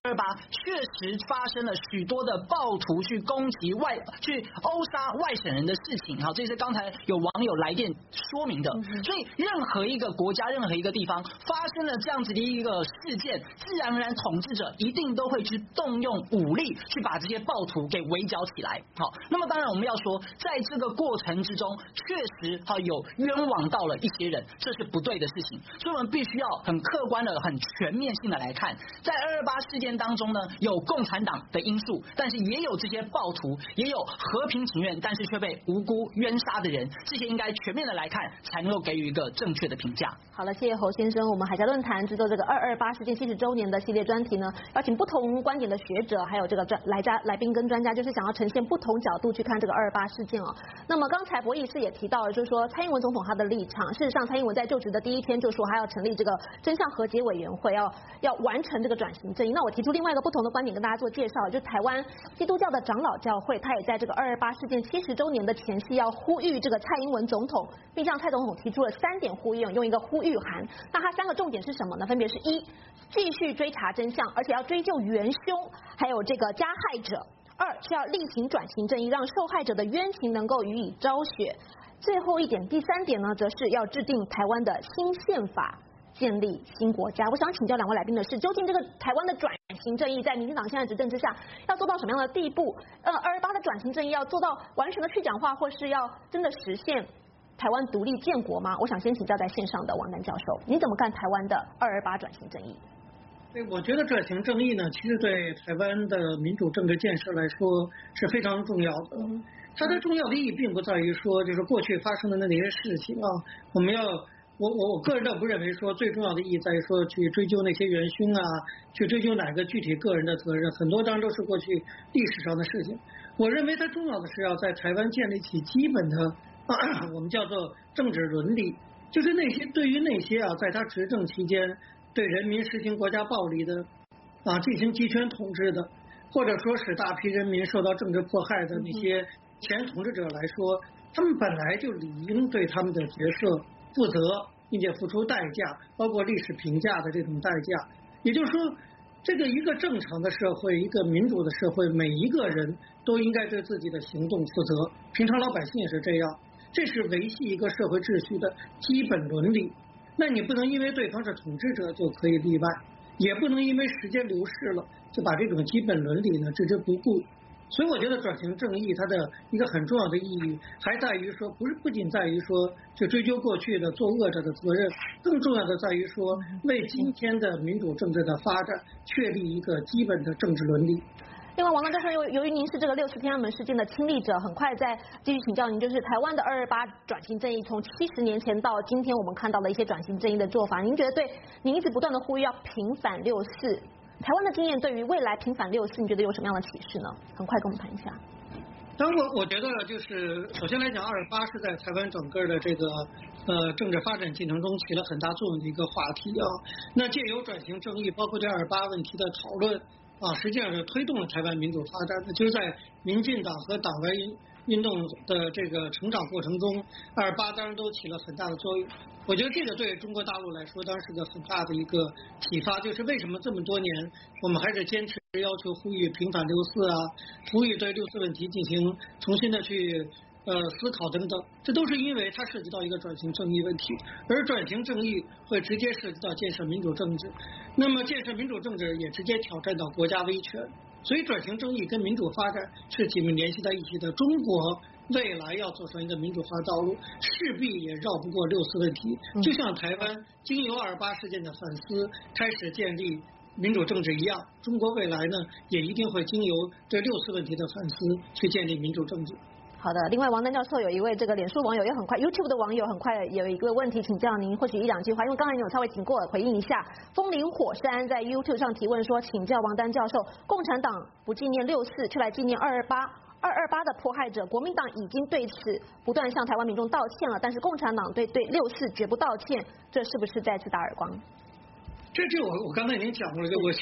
Speaker 5: 二八确实发生了许多的暴徒去攻击外、去殴杀外省人的事情，好，这是刚才有网友来电说明的。所以，任何一个国家、任何一个地方发生了这样子的一个事件，自然而然统治者一定都会去动用武力去把这些暴徒给围剿起来。好，那么当然我们要说，在这个过程之中，确实好有冤枉到了一些人，这是不对的事情。所以我们必须要很客观的、很全面性的来看，在二二八事件当中呢，有共产党的因素，但是也有这些暴徒，也有和平请愿但是却被无辜冤杀的人，这些应该全面的来看，才能够给予一个正确的评价。
Speaker 1: 好了，谢谢侯先生。我们海峡论坛制作这个二二八事件七十周年的系列专题呢，邀请不同观点的学者，还有这个专来家来宾跟专家，就是想要呈现不同角度去看这个二二八事件哦。那么刚才博弈士也提到了，就是说蔡英文总统他的立场，事实上蔡英文在就职的第一天就说他要成立这个真相和解委员会，要要完成这个转型正义。那我提出另外一个不同的观点跟大家做介绍，就是台湾基督教的长老教会，他也在这个二二八事件七十周年的前夕，要呼吁这个蔡英文总统，并向蔡总统提出了三点呼吁，用一个呼吁函。那他三个重点是什么呢？分别是一，继续追查真相，而且要追究元凶，还有这个加害者；二是要力行转型正义，让受害者的冤情能够予以昭雪。最后一点，第三点呢，则是要制定台湾的新宪法，建立新国家。我想请教两位来宾的是，究竟这个台湾的转型正义在民进党现在执政之下，要做到什么样的地步？呃，二二八的转型正义要做到完全的去讲话，或是要真的实现台湾独立建国吗？我想先请教在线上的王丹教授，你怎么看台湾的二二八转型正义？
Speaker 4: 对，我觉得转型正义呢，其实对台湾的民主政治建设来说是非常重要的。它的重要的意义并不在于说，就是过去发生的那些事情啊，我们要。我我我个人倒不认为说最重要的意义在于说去追究那些元凶啊，去追究哪个具体个人的责任，很多当然都是过去历史上的事情。我认为它重要的是要在台湾建立起基本的、啊、我们叫做政治伦理，就是那些对于那些啊在他执政期间对人民实行国家暴力的啊进行集权统治的，或者说使大批人民受到政治迫害的那些前统治者来说，他们本来就理应对他们的角色负责，并且付出代价，包括历史评价的这种代价。也就是说，这个一个正常的社会，一个民主的社会，每一个人都应该对自己的行动负责。平常老百姓也是这样，这是维系一个社会秩序的基本伦理。那你不能因为对方是统治者就可以例外，也不能因为时间流逝了就把这种基本伦理呢置之不顾。所以我觉得转型正义它的一个很重要的意义，还在于说，不是不仅在于说去追究过去的作恶者的责任，更重要的在于说，为今天的民主政治的发展确立一个基本的政治伦理。
Speaker 1: 另外，王教授，由由于您是这个六四天安门事件的亲历者，很快再继续请教您，就是台湾的二二八转型正义，从七十年前到今天，我们看到的一些转型正义的做法，您觉得对您一直不断的呼吁要平反六四？台湾的经验对于未来平反六四，你觉得有什么样的启示呢？很快跟我们谈一下。
Speaker 4: 当然我我觉得就是首先来讲，二二八是在台湾整个的这个呃政治发展进程中起了很大作用的一个话题啊。那借由转型正义，包括对二二八问题的讨论啊，实际上是推动了台湾民主发展的。就是在民进党和党外运动的这个成长过程中，二二八当然都起了很大的作用。我觉得这个对中国大陆来说当然是个很大的一个启发，就是为什么这么多年我们还是坚持要求呼吁平反六四啊，呼吁对六四问题进行重新的去呃思考等等，这都是因为它涉及到一个转型正义问题，而转型正义会直接涉及到建设民主政治，那么建设民主政治也直接挑战到国家威权，所以转型正义跟民主发展是紧密联系在一起的。中国未来要走上一个民主化道路，势必也绕不过六四问题。就像台湾经由二二八事件的反思，开始建立民主政治一样，中国未来呢也一定会经由对六四问题的反思去建立民主政治。
Speaker 1: 好的，另外王丹教授有一位这个脸书网友也很快 YouTube 的网友很快有一个问题请教您，或许一两句话，因为刚才您有稍微请过回应一下。风林火山在 YouTube 上提问说，请教王丹教授，共产党不纪念六四，却来纪念二二八。二二八的迫害者，国民党已经对此不断向台湾民众道歉了，但是共产党对对六四绝不道歉，这是不是再次打耳光？
Speaker 4: 这这我我刚才已经讲过了，我就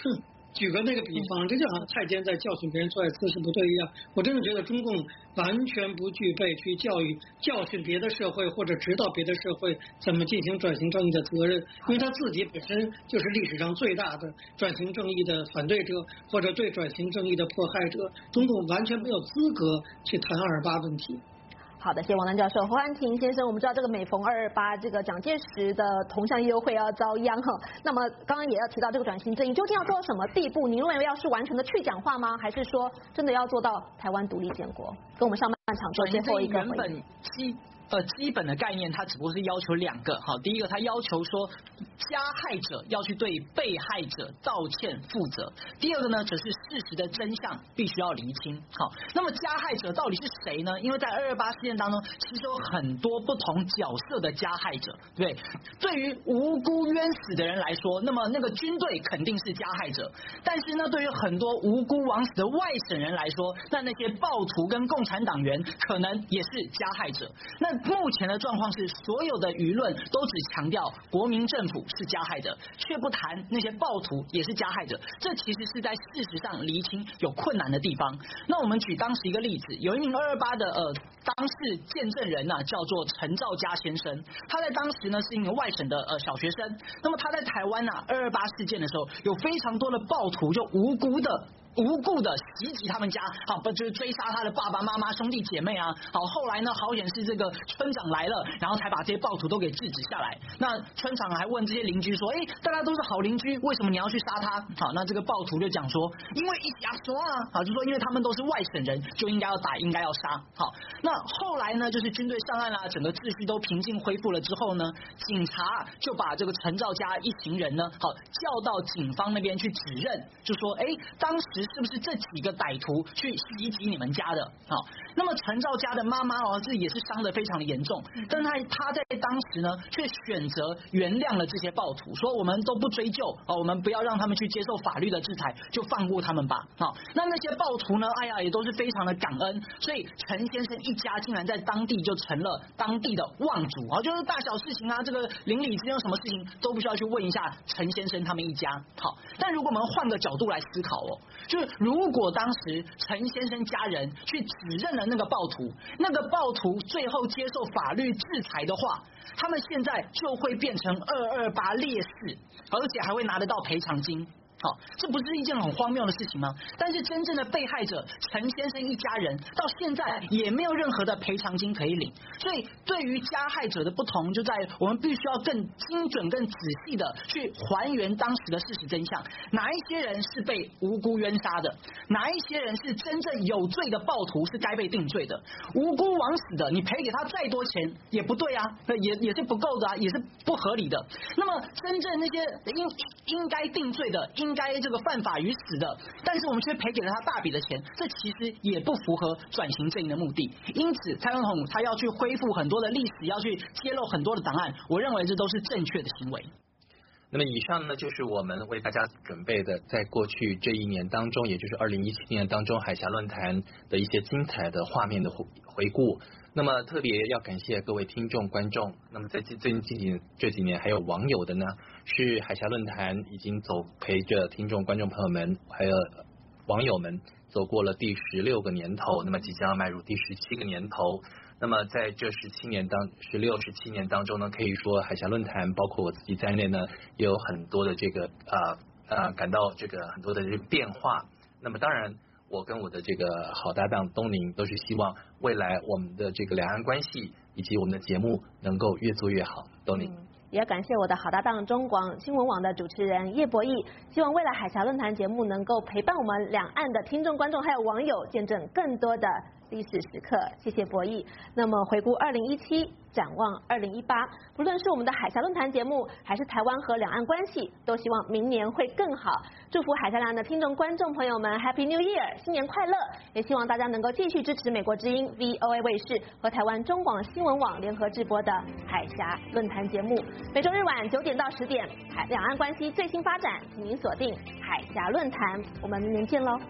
Speaker 4: 举个那个比方，这就好像太监在教训别人做爱姿势不对一样。我真的觉得中共完全不具备去教育、教训别的社会或者指导别的社会怎么进行转型正义的责任，因为他自己本身就是历史上最大的转型正义的反对者或者对转型正义的迫害者。中共完全没有资格去谈二二八问题。
Speaker 1: 好的，谢谢王丹教授。侯汉廷先生，我们知道这个每逢二二八，这个蒋介石的铜像优惠要遭殃哈。那么刚刚也要提到这个转型正义，究竟要做到什么地步？您认为要是完全的去蒋化吗？还是说真的要做到台湾独立建国？跟我们上半场做最后一个回应。
Speaker 5: 呃，基本的概念，它只不过是要求两个。好，第一个，它要求说加害者要去对被害者道歉负责；第二个呢，则是事实的真相必须要厘清。好，那么加害者到底是谁呢？因为在二二八事件当中，其实有很多不同角色的加害者。对，对于无辜冤死的人来说，那么那个军队肯定是加害者；但是呢，对于很多无辜枉死的外省人来说，那那些暴徒跟共产党员可能也是加害者。那目前的状况是，所有的舆论都只强调国民政府是加害者，却不谈那些暴徒也是加害者。这其实是在事实上厘清有困难的地方。那我们举当时一个例子，有一名二二八的呃当事见证人呐、啊，叫做陈兆佳先生。他在当时呢是一名外省的呃小学生。那么他在台湾呐、啊，二二八事件的时候，有非常多的暴徒就无辜的。无故的袭击他们家，好不就是追杀他的爸爸妈妈、兄弟姐妹啊？好，后来呢，好险是这个村长来了，然后才把这些暴徒都给制止下来。那村长还问这些邻居说：“哎，大家都是好邻居，为什么你要去杀他？”好，那这个暴徒就讲说：“因为一家说啊，好，就说因为他们都是外省人，就应该要打，应该要杀。”好，那后来呢，就是军队上岸啦，整个秩序都平静恢复了之后呢，警察就把这个陈兆佳一行人呢，好叫到警方那边去指认，就说：“哎，当时。”是不是这几个歹徒去袭击你们家的？好，那么陈兆佳的妈妈哦，这也是伤得非常的严重，但他他在当时呢，却选择原谅了这些暴徒，说我们都不追究哦，我们不要让他们去接受法律的制裁，就放过他们吧。好，那那些暴徒呢，哎呀，也都是非常的感恩，所以陈先生一家竟然在当地就成了当地的望族啊，就是大小事情啊，这个邻里之间有什么事情都不需要去问一下陈先生他们一家。好，但如果我们换个角度来思考哦。就是如果当时陈先生家人去指认了那个暴徒，那个暴徒最后接受法律制裁的话，他们现在就会变成二二八烈士，而且还会拿得到赔偿金。好，这不是一件很荒谬的事情吗？但是真正的被害者陈先生一家人到现在也没有任何的赔偿金可以领，所以对于加害者的不同，就在我们必须要更精准、更仔细的去还原当时的事实真相。哪一些人是被无辜冤杀的？哪一些人是真正有罪的暴徒，是该被定罪的？无辜枉死的，你赔给他再多钱也不对啊，也也是不够的啊，也是不合理的。那么真正那些应应该定罪的，应应该这个犯法于死的，但是我们却赔给了他大笔的钱，这其实也不符合转型正义的目的。因此，蔡总统他要去恢复很多的历史，要去揭露很多的档案，我认为这都是正确的行为。
Speaker 2: 那么以上呢，就是我们为大家准备的，在过去这一年当中，也就是二零一七年当中海峡论坛的一些精彩的画面的回顾。那么特别要感谢各位听众观众。那么在最近这几这几年还有网友的呢，是海峡论坛已经走陪着听众观众朋友们还有网友们走过了第十六个年头，那么即将要迈入第十七个年头。那么在这十七年当十六十七年当中呢，可以说海峡论坛包括我自己在内呢，也有很多的这个啊啊、呃、感到这个很多的这个变化。那么当然。我跟我的这个好搭档东宁都是希望未来我们的这个两岸关系以及我们的节目能够越做越好。东宁、嗯、
Speaker 1: 也要感谢我的好搭档中广新闻网的主持人叶博弈，希望未来海峡论坛节目能够陪伴我们两岸的听众观众还有网友，见证更多的历史时刻。谢谢博弈。那么回顾二零一七，展望二零一八，不论是我们的海峡论坛节目，还是台湾和两岸关系，都希望明年会更好。祝福海峡两岸的听众观众朋友们 Happy New Year， 新年快乐！也希望大家能够继续支持美国之音 V O A 卫视和台湾中广新闻网联合制播的海峡论坛节目，每周日晚九点到十点，海两岸关系最新发展，请您锁定海峡论坛。我们明年见喽！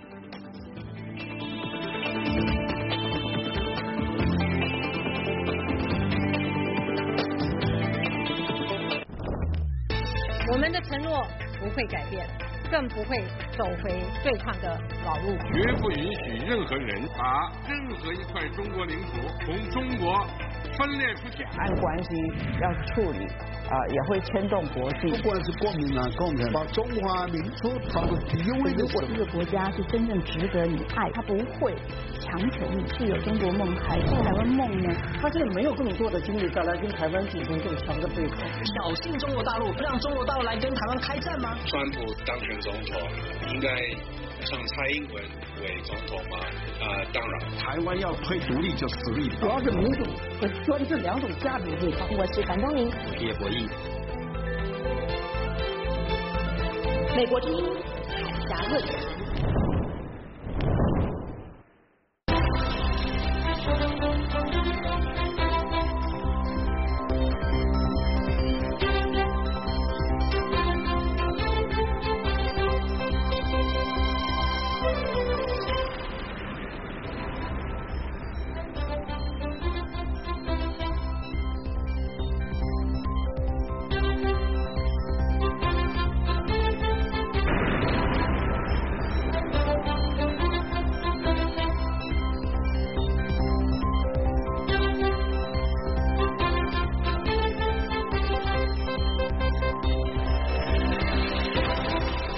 Speaker 6: 我们的承诺不会改变， 更不会走回对抗的老路。
Speaker 7: 绝不允许任何人把任何一块中国领土从中国分裂出去。
Speaker 8: 两岸关系要处理啊、呃，也会牵动国际。
Speaker 9: 不管是国民党、共产党，把中华民族放到第一位的时候，
Speaker 10: 这个国家是真正值得你爱，他不会强求你是有中国梦还是台湾梦呢？
Speaker 4: 他现在没有更多的精力再来跟台湾进行更强的对抗，
Speaker 5: 挑衅中国大陆，让中国大陆来跟台湾开战吗？
Speaker 7: 川普当选总统，应该让蔡英文为总统吗？啊、呃，当然，
Speaker 9: 台湾要推独立就死路一条。
Speaker 4: 主要是民主和专制两种价值对抗。
Speaker 1: 我是樊东明，
Speaker 2: 叶博弈。
Speaker 1: 美国之音海峡论坛。